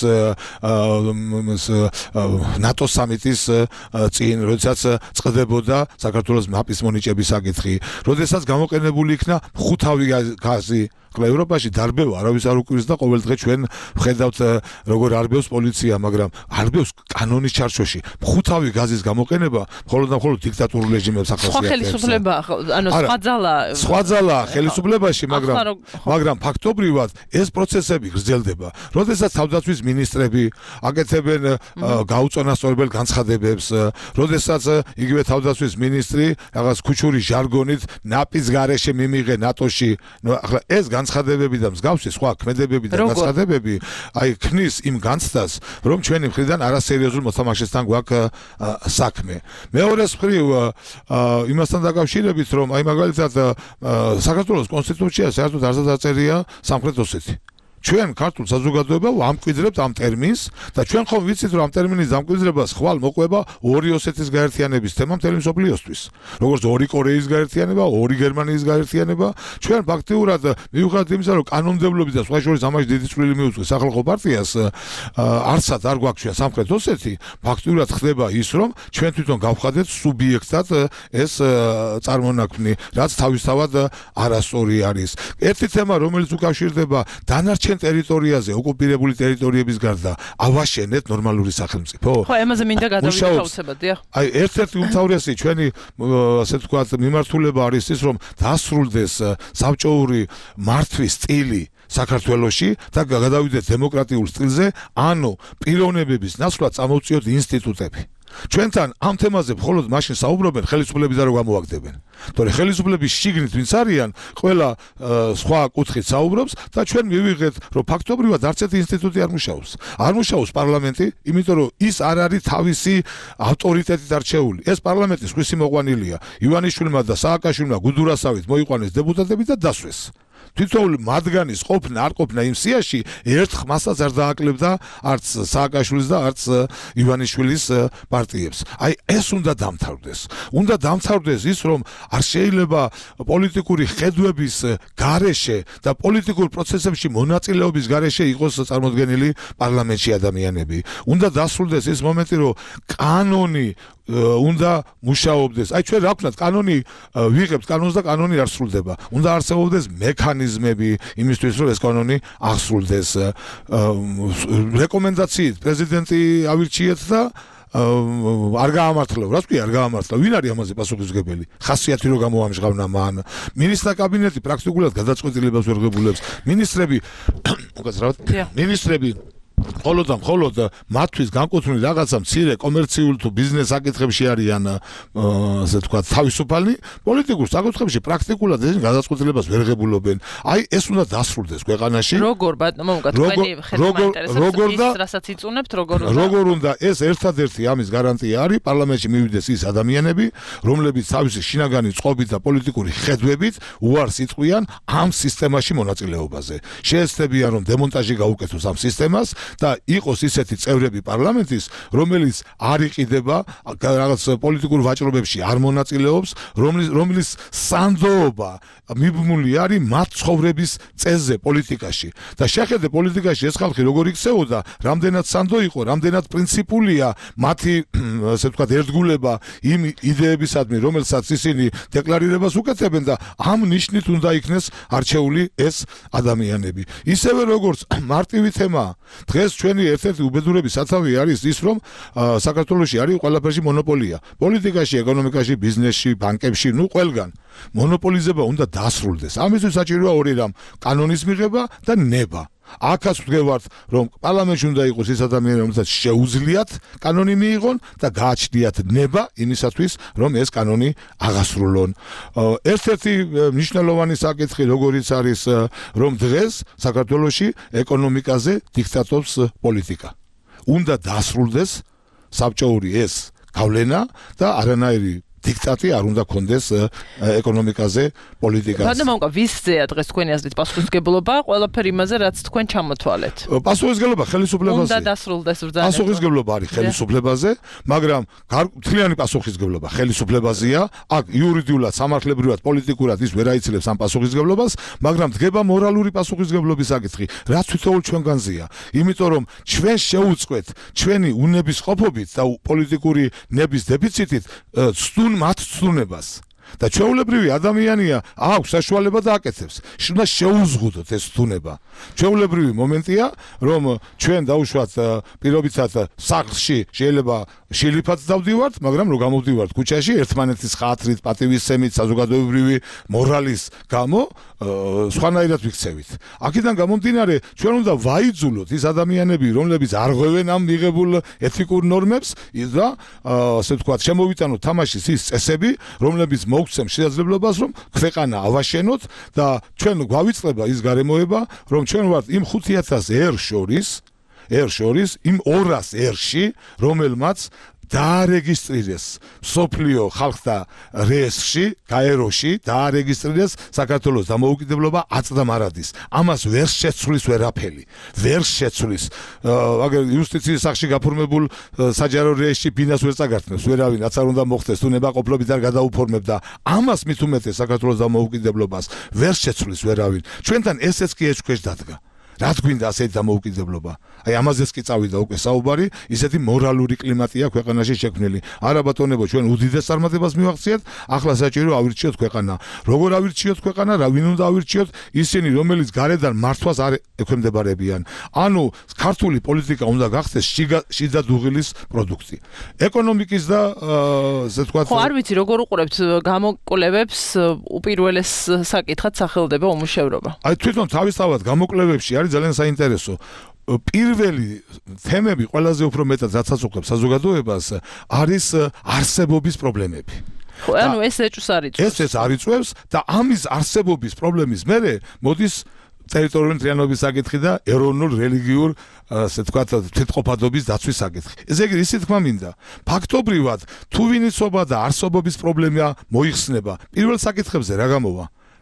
ნატო სამიტის წინ, როდესაც წყდებოდა საქართველოს მაპის მონიჭების საკითხი, როდესაც გამოყენებული იქნა ხუთავი გაზი ევროპაში დარბევა არავის არ უკვირს და ყოველ დღე ჩვენ ვხედავთ როგორ არბევს პოლიცია, მაგრამ არბევს კანონის ჩარჩოში. ხუთავი გაზის გამოყენება მხოლოდ და მხოლოდ დიქტატურულ რეჟიმებს ახასიათებს. სხვა ხელისუფლება, ანუ სხვა ძალა სხვა ძალა ხელისუფლებაში, მაგრამ მაგრამ ფაქტობრივად ეს პროცესები გრძელდება. როდესაც თავდაცვის მინისტრები აკეთებენ გაუწონასწორებელ განცხადებებს, როდესაც იგივე თავდაცვის მინისტრი რაღაც ქუჩური ჟარგონით ნაპის გარეშე მიმიღე ნატოში, ნუ ახლა ეს განცხადებები და მსგავსი სხვა ქმედებები და განცხადებები აი ქმნის იმ განცდას, რომ ჩვენი მხრიდან არასერიოზულ მოთამაშესთან გვაქვს საქმე. მეორეს მხრივ იმასთან დაკავშირებით, რომ აი მაგალითად საქართველოს კონსტიტუცია საერთოდ არ დაწერია სამხრეთ ოსეთი. ჩვენ ქართულ საზოგადოება ვამკვიდრებთ ამ ტერმინს და ჩვენ ხომ ვიცით, რომ ამ ტერმინის დამკვიდრებას ხვალ მოყვება ორი ოსეთის გაერთიანების თემა მთელი მსოფლიოსთვის. როგორც ორი კორეის გაერთიანება, ორი გერმანიის გაერთიანება, ჩვენ ფაქტიურად მიუხედავად იმისა, რომ კანონმდებლობით და სხვა შორის ამაში დიდი წვლილი მიუძღვის სახალხო პარტიას, არცად არ გვაქვს ჩვენ სამხრეთ ოსეთი, ფაქტიურად ხდება ის, რომ ჩვენ თვითონ გავხადეთ სუბიექტად ეს წარმონაქმნი, რაც თავისთავად არასწორი არის. ერთი თემა, რომელიც უკავშირდება დანარჩენ ტერიტორიაზე, ოკუპირებული ტერიტორიების გარდა ავაშენეთ ნორმალური სახელმწიფო. ხო, ამაზე მინდა გადავიდეთ აუცილებლად, დიახ. აი, ერთ-ერთი უმთავრესი ჩვენი, ასე ვთქვათ, მიმართულება არის ის, რომ დასრულდეს საბჭოური მართვის სტილი საქართველოში და გადავიდეთ დემოკრატიულ სტილზე, ანუ პიროვნებების ნაცვლად წამოვწიოთ ინსტიტუტები. ჩვენთან ამ თემაზე მხოლოდ მაშინ საუბრობენ ხელისუფლების და რო გამოვაგდებენ. თორე ხელისუფლების შიგნით ვინც არიან, ყველა სხვა კუთხით საუბრობს და ჩვენ მივიღეთ, რომ ფაქტობრივად არც ერთი ინსტიტუტი არ მუშაობს. არ მუშაობს პარლამენტი, იმიტომ რომ ის არ არის თავისი ავტორიტეტით არჩეული. ეს პარლამენტი სხვისი მოყვანილია. ივანიშვილმა და სააკაშვილმა გუდურასავით მოიყვანეს დეპუტატები და დასვეს. თითოეული მათგანის ყოფნა არ ყოფნა იმ სიაში ერთ ხმასაც არ დააკლებდა არც სააკაშვილის და არც ივანიშვილის პარტიებს. აი ეს უნდა დამთავრდეს. უნდა დამთავრდეს ის, რომ არ შეიძლება პოლიტიკური ხედვების გარეშე და პოლიტიკურ პროცესებში მონაწილეობის გარეშე იყოს წარმოდგენილი პარლამენტში ადამიანები. უნდა დასრულდეს ის მომენტი, რომ კანონი უნდა მუშაობდეს. აი ჩვენ რა ვქნათ, კანონი ვიღებთ კანონს და კანონი არ სრულდება. უნდა არსებობდეს მექანიზმები იმისთვის, რომ ეს კანონი აღსრულდეს. რეკომენდაციით პრეზიდენტი ავირჩიეთ და არ გაამართლა, რა თქვი, არ გაამართლა. ვინ არის ამაზე პასუხისმგებელი? ხასიათი რო გამოამჟღავნა მან. მინისტრთა კაბინეტი პრაქტიკულად გადაწყვეტილებას ვერ ღებულობს. მინისტრები, უკაცრავად, მინისტრები მხოლოდ და მხოლოდ მათთვის განკუთვნილი რაღაცა მცირე კომერციულ თუ ბიზნეს საკითხებში არიან ასე ვთქვათ თავისუფალი, პოლიტიკურ საკითხებში პრაქტიკულად ეს გადაწყვეტილებას ვერ ღებულობენ. აი ეს უნდა დასრულდეს ქვეყანაში. როგორ ბატონო უკეთ თქვენი ხედვა მაინტერესებს ის რასაც იწუნებთ, როგორ უნდა როგორ უნდა ეს ერთადერთი ამის გარანტია არის პარლამენტში მივიდეს ის ადამიანები, რომლებიც თავისი შინაგანი წყობით და პოლიტიკური ხედვებით უარს იწყვიან ამ სისტემაში მონაწილეობაზე. შეეცდებიან რომ დემონტაჟი გაუკეთოს ამ სისტემას და იყოს ისეთი წევრები პარლამენტის, რომელიც არ იყიდება რაღაც პოლიტიკურ ვაჭრობებში არ მონაწილეობს, რომლის რომლის სანდოობა მიბმული არის მათ ცხოვრების წესზე პოლიტიკაში. და შეხედე პოლიტიკაში ეს ხალხი როგორ იქცეოდა, რამდენად სანდო იყო, რამდენად პრინციპულია მათი ასე ვთქვათ ერთგულება იმ იდეებისადმი, რომელსაც ისინი დეკლარირებას უკეთებენ და ამ ნიშნით უნდა იქნეს არჩეული ეს ადამიანები. ისევე როგორც მარტივი თემაა. დღეს ჩვენი ერთ-ერთი უბედურების სათავე არის ის, რომ საქართველოში არის ყველაფერში მონოპოლია. პოლიტიკაში, ეკონომიკაში, ბიზნესში, ბანკებში, ნუ ყველგან. მონოპოლიზება უნდა დასრულდეს. ამისთვის საჭიროა ორი რამ: კანონის მიღება და ნება. აქაც ვდგევართ, რომ პარლამენტში უნდა იყოს ის ადამიანები, რომელსაც შეუძლიათ კანონი მიიღონ და გააჩნიათ ნება იმისათვის, რომ ეს კანონი აღასრულონ. ერთ-ერთი მნიშვნელოვანი საკითხი როგორიც არის, რომ დღეს საქართველოში ეკონომიკაზე დიქტატორს პოლიტიკა. უნდა დასრულდეს საბჭოური ეს გავლენა და არანაირი დიქტატი არ უნდა კონდეს ეკონომიკაზე პოლიტიკაზე. ბატონო მოკა ვისზეა დღეს თქვენი აზრით პასუხისმგებლობა ყველაფერ იმაზე რაც თქვენ ჩამოთვალეთ. პასუხისმგებლობა ხელისუფლებაზე. უნდა დასრულდეს ბრძანება. პასუხისმგებლობა არის ხელისუფლებაზე, მაგრამ მთლიანი პასუხისმგებლობა ხელისუფლებაზეა. აქ იურიდიულად, სამართლებრივად, პოლიტიკურად ის ვერ აიცილებს ამ პასუხისმგებლობას, მაგრამ დგება მორალური პასუხისმგებლობის საკითხი, რაც თითოეულ ჩვენგანზეა. იმიტომ რომ ჩვენ შევუწყვეთ ჩვენი უნების ყოფობით და პოლიტიკური ნების დეფიციტით მათ ცნუნებას და ჩვეულებრივი ადამიანია აქვს საშუალება და აკეთებს. უნდა შეუზღუდოთ ეს ცნუნება. ჩვეულებრივი მომენტია, რომ ჩვენ დაუშვათ პირობითად სახლში შეიძლება შილიფად დავდივართ, მაგრამ რო გამოვდივართ ქუჩაში ერთმანეთის ხათრით, პატივისცემით, საზოგადოებრივი მორალის გამო სხვანაირად ვიქცევით. აქედან გამომდინარე, ჩვენ უნდა ვაიძულოთ ის ადამიანები, რომლებიც არ ღვევენ ამ მიღებულ ეთიკურ ნორმებს და ასე ვთქვათ, შემოვიტანოთ თამაშის ის წესები, რომლებიც მოგცემ შესაძლებლობას, რომ ქვეყანა ავაშენოთ და ჩვენ გვავიწყდება ის გარემოება, რომ ჩვენ ვართ იმ ხუთი ათას ერთ შორის, ერთ შორის იმ ორას ერთში, რომელმაც დაარეგისტრირეს სოფლიო ხალხთა რეესტრში, გაეროში დაარეგისტრირეს საქართველოს დამოუკიდებლობა აწდა მარადის. ამას ვერ შეცვლის ვერაფერი. ვერ შეცვლის. აგერ იუსტიციის სახში გაფორმებულ საჯარო რეესტრში ბინას ვერ წაგართმევს, ვერავინ რაც არ უნდა მოხდეს, თუ ნებაყოფლობით არ გადაუფორმებდა. ამას მით უმეტეს საქართველოს დამოუკიდებლობას ვერ შეცვლის ვერავინ. ჩვენთან ესეც კი ეჭქვეშ დადგა. რაც გვინდა ასეთი დამოუკიდებლობა. აი ამაზეც კი წავიდა უკვე საუბარი, ისეთი მორალური კლიმატია ქვეყანაში შექმნილი. არა ბატონებო, ჩვენ უდიდეს წარმატებას მივაღწიეთ, ახლა საჭირო ავირჩიოთ ქვეყანა. როგორ ავირჩიოთ ქვეყანა, რა ვინ უნდა ავირჩიოთ? ისინი, რომელიც გარედან მართვას არ ექვემდებარებიან. ანუ ქართული პოლიტიკა უნდა გახდეს შიდა დუღილის პროდუქტი. ეკონომიკის და ასე ვთქვათ, ხო, არ ვიცი როგორ უყურებთ გამოკვლევებს, უპირველეს საკითხად სახელდება უმუშევრობა. აი თვითონ თავისთავად გამოკვლევებში არის ძალიან საინტერესო. პირველი თემები ყველაზე უფრო მეტად რაცაც უხდებს საზოგადოებას არის არსებობის პრობლემები. ხო, ანუ ეს ეჭვს არ იწვევს. ეს ეს არ იწვევს და ამის არსებობის პრობლემის მერე მოდის ტერიტორიული მთლიანობის საკითხი და ეროვნულ რელიგიურ ასე ვთქვათ თვითყოფადობის დაცვის საკითხი. ესე იგი ისე თქმა მინდა, ფაქტობრივად თუ ვინიცობა და არსობობის პრობლემა მოიხსნება, პირველ საკითხებზე რა გამოვა?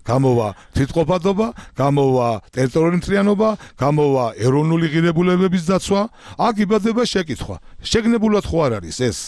გამოვა თვითყოფადობა, გამოვა ტერიტორიული მთლიანობა, გამოვა ეროვნული ღირებულებების დაცვა, აქ იბადება შეკითხვა. შეგნებულად ხო არ არის ეს?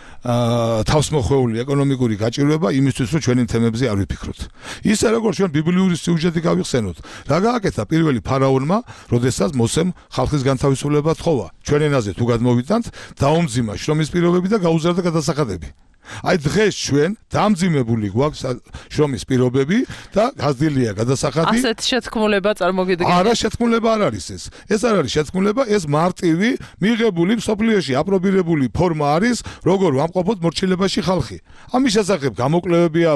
თავსმოხვეული ეკონომიკური გაჭირვება იმისთვის, რომ ჩვენი თემებზე არ ვიფიქროთ. ისე როგორც ჩვენ ბიბლიური სიუჟეტი გავიხსენოთ, რა გააკეთა პირველი ფარაონმა, როდესაც მოსემ ხალხის განთავისუფლება თხოვა. ჩვენ ენაზე თუ გადმოვიტანთ, დაუმძიმა შრომის პირობები და გაუზარდა გადასახადები. აი დღეს ჩვენ დამძიმებული გვაქვს შრომის პირობები და გაზრდილია გადასახადი. ასეთ შეთქმულება წარმოგიდგენთ? არა, შეთქმულება არ არის ეს. ეს არ არის შეთქმულება, ეს მარტივი მიღებული მსოფლიოში აპრობირებული ფორმა არის, როგორ ვამყოფოთ მორჩილებაში ხალხი. ამის შესახებ გამოკვლევებია,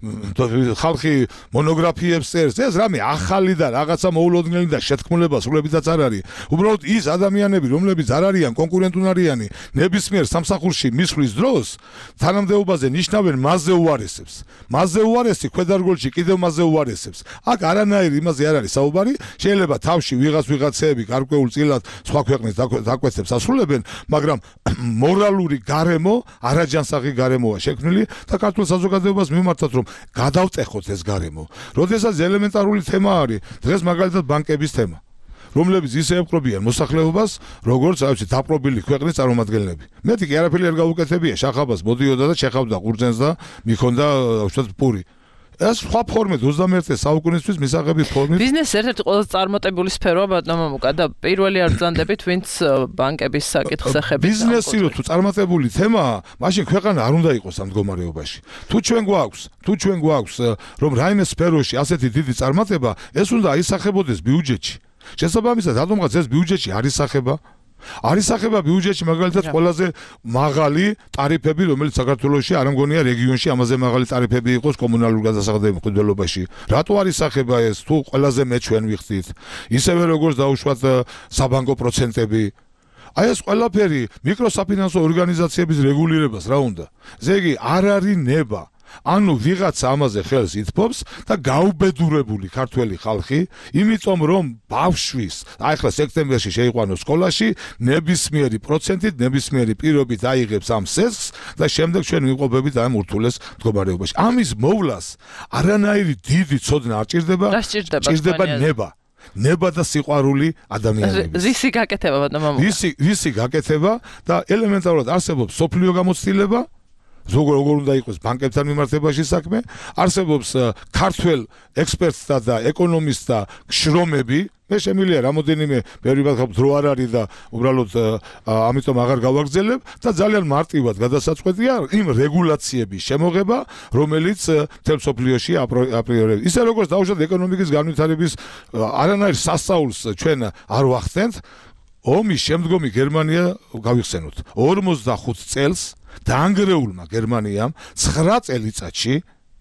ხალხი მონოგრაფიებს წერს, ეს რამე ახალი და რაღაცა მოულოდნელი და შეთქმულება სრულებითაც არ არის. უბრალოდ ის ადამიანები, რომლებიც არ არიან კონკურენტუნარიანი ნებისმიერ სამსახურში მისვლის დროს, თანამდებობაზე ნიშნავენ მასზე უარესებს. მასზე უარესი ქვედარგოლში კიდევ მასზე უარესებს. აქ არანაირი იმაზე არ არის საუბარი, შეიძლება თავში ვიღაც ვიღაცეები გარკვეულ წილად სხვა ქვეყნის დაკვეთებს ასრულებენ, მაგრამ მორალური გარემო, არაჯანსაღი გარემოა შექმნილი და ქართულ საზოგადოებას მიმართავთ, რომ გადავწეხოთ ეს გარემო. როდესაც ელემენტარული თემა არის, დღეს მაგალითად ბანკების თემა. რომლებიც ისე ემყრობიან მოსახლეობას, როგორც აი ვიცი, დაპყრობილი ქვეყნის წარმომადგენლები. მეთქი კი არაფერი არ გაუკეთებია, შახაბას მოდიოდა და ჩეხავდა ყურძენს და მიქონდა უშუალოდ პური. ეს სხვა ფორმით ოცდამეერთე საუკუნისთვის მისაღები ფორმით. ბიზნესი ერთ-ერთი ყველაზე წარმატებული სფეროა ბატონო მამუკა და პირველი არ ბრძანდებით, ვინც ბანკების საკითხს ეხება. ბიზნესი რო თუ წარმატებული თემაა, მაშინ ქვეყანა არ უნდა იყოს ამ მდგომარეობაში. თუ ჩვენ გვაქვს, თუ ჩვენ გვაქვს რომ რაიმე სფეროში ასეთი დიდი წარმატება, ეს უნდა აისახებოდეს ბიუჯეტში. შესაბამისად, რატომღაც ეს ბიუჯეტში არ ისახება? არ ისახება ბიუჯეტში მაგალითად ყველაზე მაღალი ტარიფები, რომელიც საქართველოში არ მგონია რეგიონში ამაზე მაღალი ტარიფები იყოს კომუნალურ გადასახადების მყიდველობაში. რატო არ ისახება ეს, თუ ყველაზე მე ჩვენ ვიხდით? ისევე როგორც დაუშვათ საბანკო პროცენტები. აი ეს ყველაფერი მიკროსაფინანსო ორგანიზაციების რეგულირებას რა უნდა? ესე იგი, არ არის ნება. ანუ ვიღაცა ამაზე ხელს ითფობს და გაუბედურებული ქართველი ხალხი, იმიტომ რომ ბავშვის, აი ახლა სექტემბერში შეიყვანოს სკოლაში, ნებისმიერი პროცენტით, ნებისმიერი პირობით აიღებს ამ სესხს და შემდეგ ჩვენ ვიმყოფებით ამ ურთულეს მდგომარეობაში. ამის მოვლას არანაირი დიდი ცოდნა არ ჭირდება, ჭირდება ნება. ნება და სიყვარული ადამიანების. რისი გაკეთება ბატონო მამუკა? რისი რისი გაკეთება და ელემენტარულად არსებობს სოფლიო გამოცდილება, როგორ როგორ უნდა იყოს ბანკებთან მიმართებაში საქმე, არსებობს ქართველ ექსპერტთა და ეკონომისტთა შრომები, მე შემიძლია რამოდენიმე ბევრი ბაქა დრო არ არის და უბრალოდ ამიტომ აღარ გავაგრძელებ და ძალიან მარტივად გადასაწყვეტია იმ რეგულაციების შემოღება, რომელიც მთელ სოფლიოში აპრიორები. ისე როგორც დაუშვათ ეკონომიკის განვითარების არანაირ სასწაულს ჩვენ არ ვახდენთ, ომის შემდგომი გერმანია გავიხსენოთ. ორმოცდახუთ წელს დაანგრეულმა გერმანიამ ცხრა წელიწადში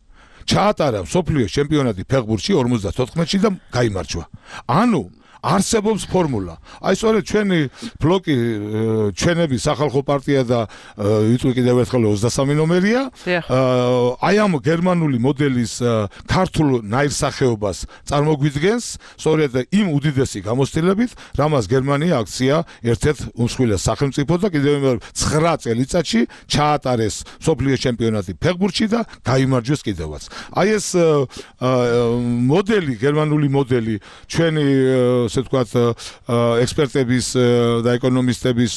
ჩაატარა მსოფლიო ჩემპიონატი ფეხბურთში ორმოცდათოთხმეტში და გაიმარჯვა. ანუ არსებობს ფორმულა. აი სწორედ ჩვენი ბლოკი, ჩვენები სახალხო პარტია და ვიწვი კიდევ ერთხელ ოცდასამი ნომერია. აი ამ გერმანული მოდელის ქართულ ნაირსახეობას წარმოგვიდგენს, სწორედ იმ უდიდესი გამოცდილებით, რამაც გერმანია აქცია ერთ-ერთ უმსხვილეს სახელმწიფო და კიდევ ცხრა წელიწადში ჩაატარეს მსოფლიო ჩემპიონატი ფეხბურთში და გაიმარჯვეს კიდევაც. აი ეს მოდელი, გერმანული მოდელი, ჩვენი ასე ვთქვათ, ექსპერტების და ეკონომისტების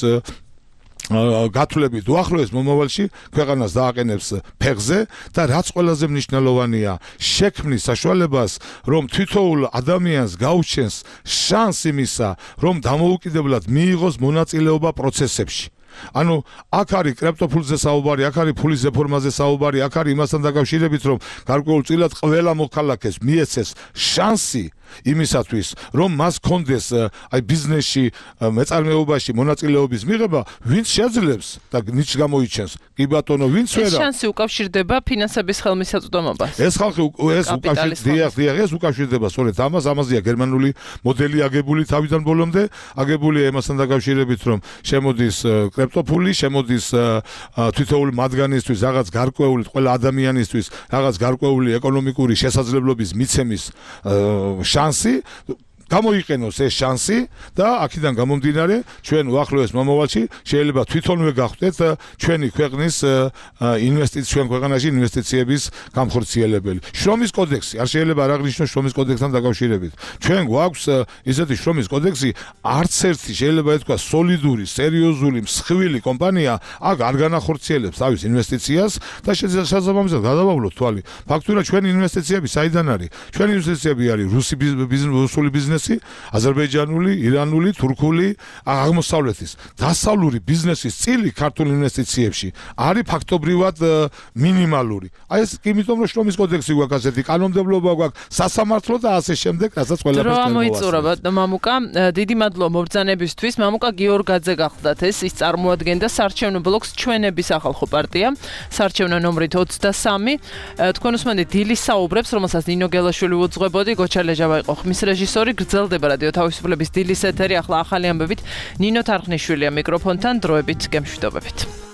გათვლებით უახლოეს მომავალში ქვეყანას დააყენებს ფეხზე და რაც ყველაზე მნიშვნელოვანია, შექმნის საშუალებას, რომ თითოეულ ადამიანს გაუჩენს შანსი იმისა, რომ დამოუკიდებლად მიიღოს მონაწილეობა პროცესებში. ანუ აქ არის კრიპტოფულზე საუბარი, აქ არის ფულის რეფორმაზე საუბარი, აქ არის იმასთან დაკავშირებით, რომ გარკვეულ წილად ყველა მოქალაქეს მიეცეს შანსი იმისათვის, რომ მას კონდეს აი ბიზნესში, მეწარმეობაში მონაწილეობის მიღება, ვინც შეძლებს და ნიჩ გამოიჩენს. კი ბატონო, ვინც ვერა. ეს შანსი უკავშირდება ფინანსების ხელმისაწვდომობას. ეს ხალხი ეს უკავშირდება, ეს უკავშირდება სწორედ ამას, ამაზეა გერმანული მოდელი აგებული თავიდან ბოლომდე, აგებულია იმასთან დაკავშირებით, რომ შემოდის კრიპტოფული, შემოდის თითოეული მათგანისთვის რაღაც გარკვეული ყველა ადამიანისთვის რაღაც გარკვეული ეკონომიკური შესაძლებლობის მიცემის შანსი გამოიყენოს ეს შანსი და აქედან გამომდინარე ჩვენ უახლოეს მომავალში შეიძლება თვითონვე გავხდეთ ჩვენი ქვეყნის ინვესტიცია ჩვენ ქვეყანაში ინვესტიციების გამხორციელებელი. შრომის კოდექსი არ შეიძლება არ აღნიშნოს შრომის კოდექსთან დაკავშირებით. ჩვენ გვაქვს ისეთი შრომის კოდექსი, არც ერთი შეიძლება ითქვა სოლიდური, სერიოზული, მსხვილი კომპანია აქ არ განახორციელებს თავის ინვესტიციას და შესაბამისად გადავავლოთ თვალი. ფაქტურად ჩვენი ინვესტიციები საიდან არის? ჩვენი ინვესტიციები არის რუსი რუსული ბიზნესი, აზერბაიჯანული, ირანული, თურქული, აღმოსავლეთის. დასავლური ბიზნესის წილი ქართულ ინვესტიციებში არის ფაქტობრივად მინიმალური. აი ეს იმიტომ რომ შრომის კოდექსი გვაქვს ასეთი კანონმდებლობა გვაქვს, სასამართლო და ასე შემდეგ, რასაც ყველაფერს დრო ამოიწურა მამუკა, დიდი მადლობა მობრძანებისთვის. მამუკა გიორგაძე გახლდათ ეს ის წარმოადგენდა საარჩევნო ბლოკს ჩვენების ახალხო პარტია, საარჩევნო ნომრით ოცდასამი. თქვენ უსმენთ დილის საუბრებს, რომელსაც ნინო გელაშვილი უძღვებოდი, გოჩა ლეჟავა იყო ხმის რეჟისორი, გრძელდება რადიო თავისუფლების დილის ეთერი, ახლა ახალი ამბებით ნინო თარხნიშვილია მიკროფონთან, დროებით გემშვიდობებით.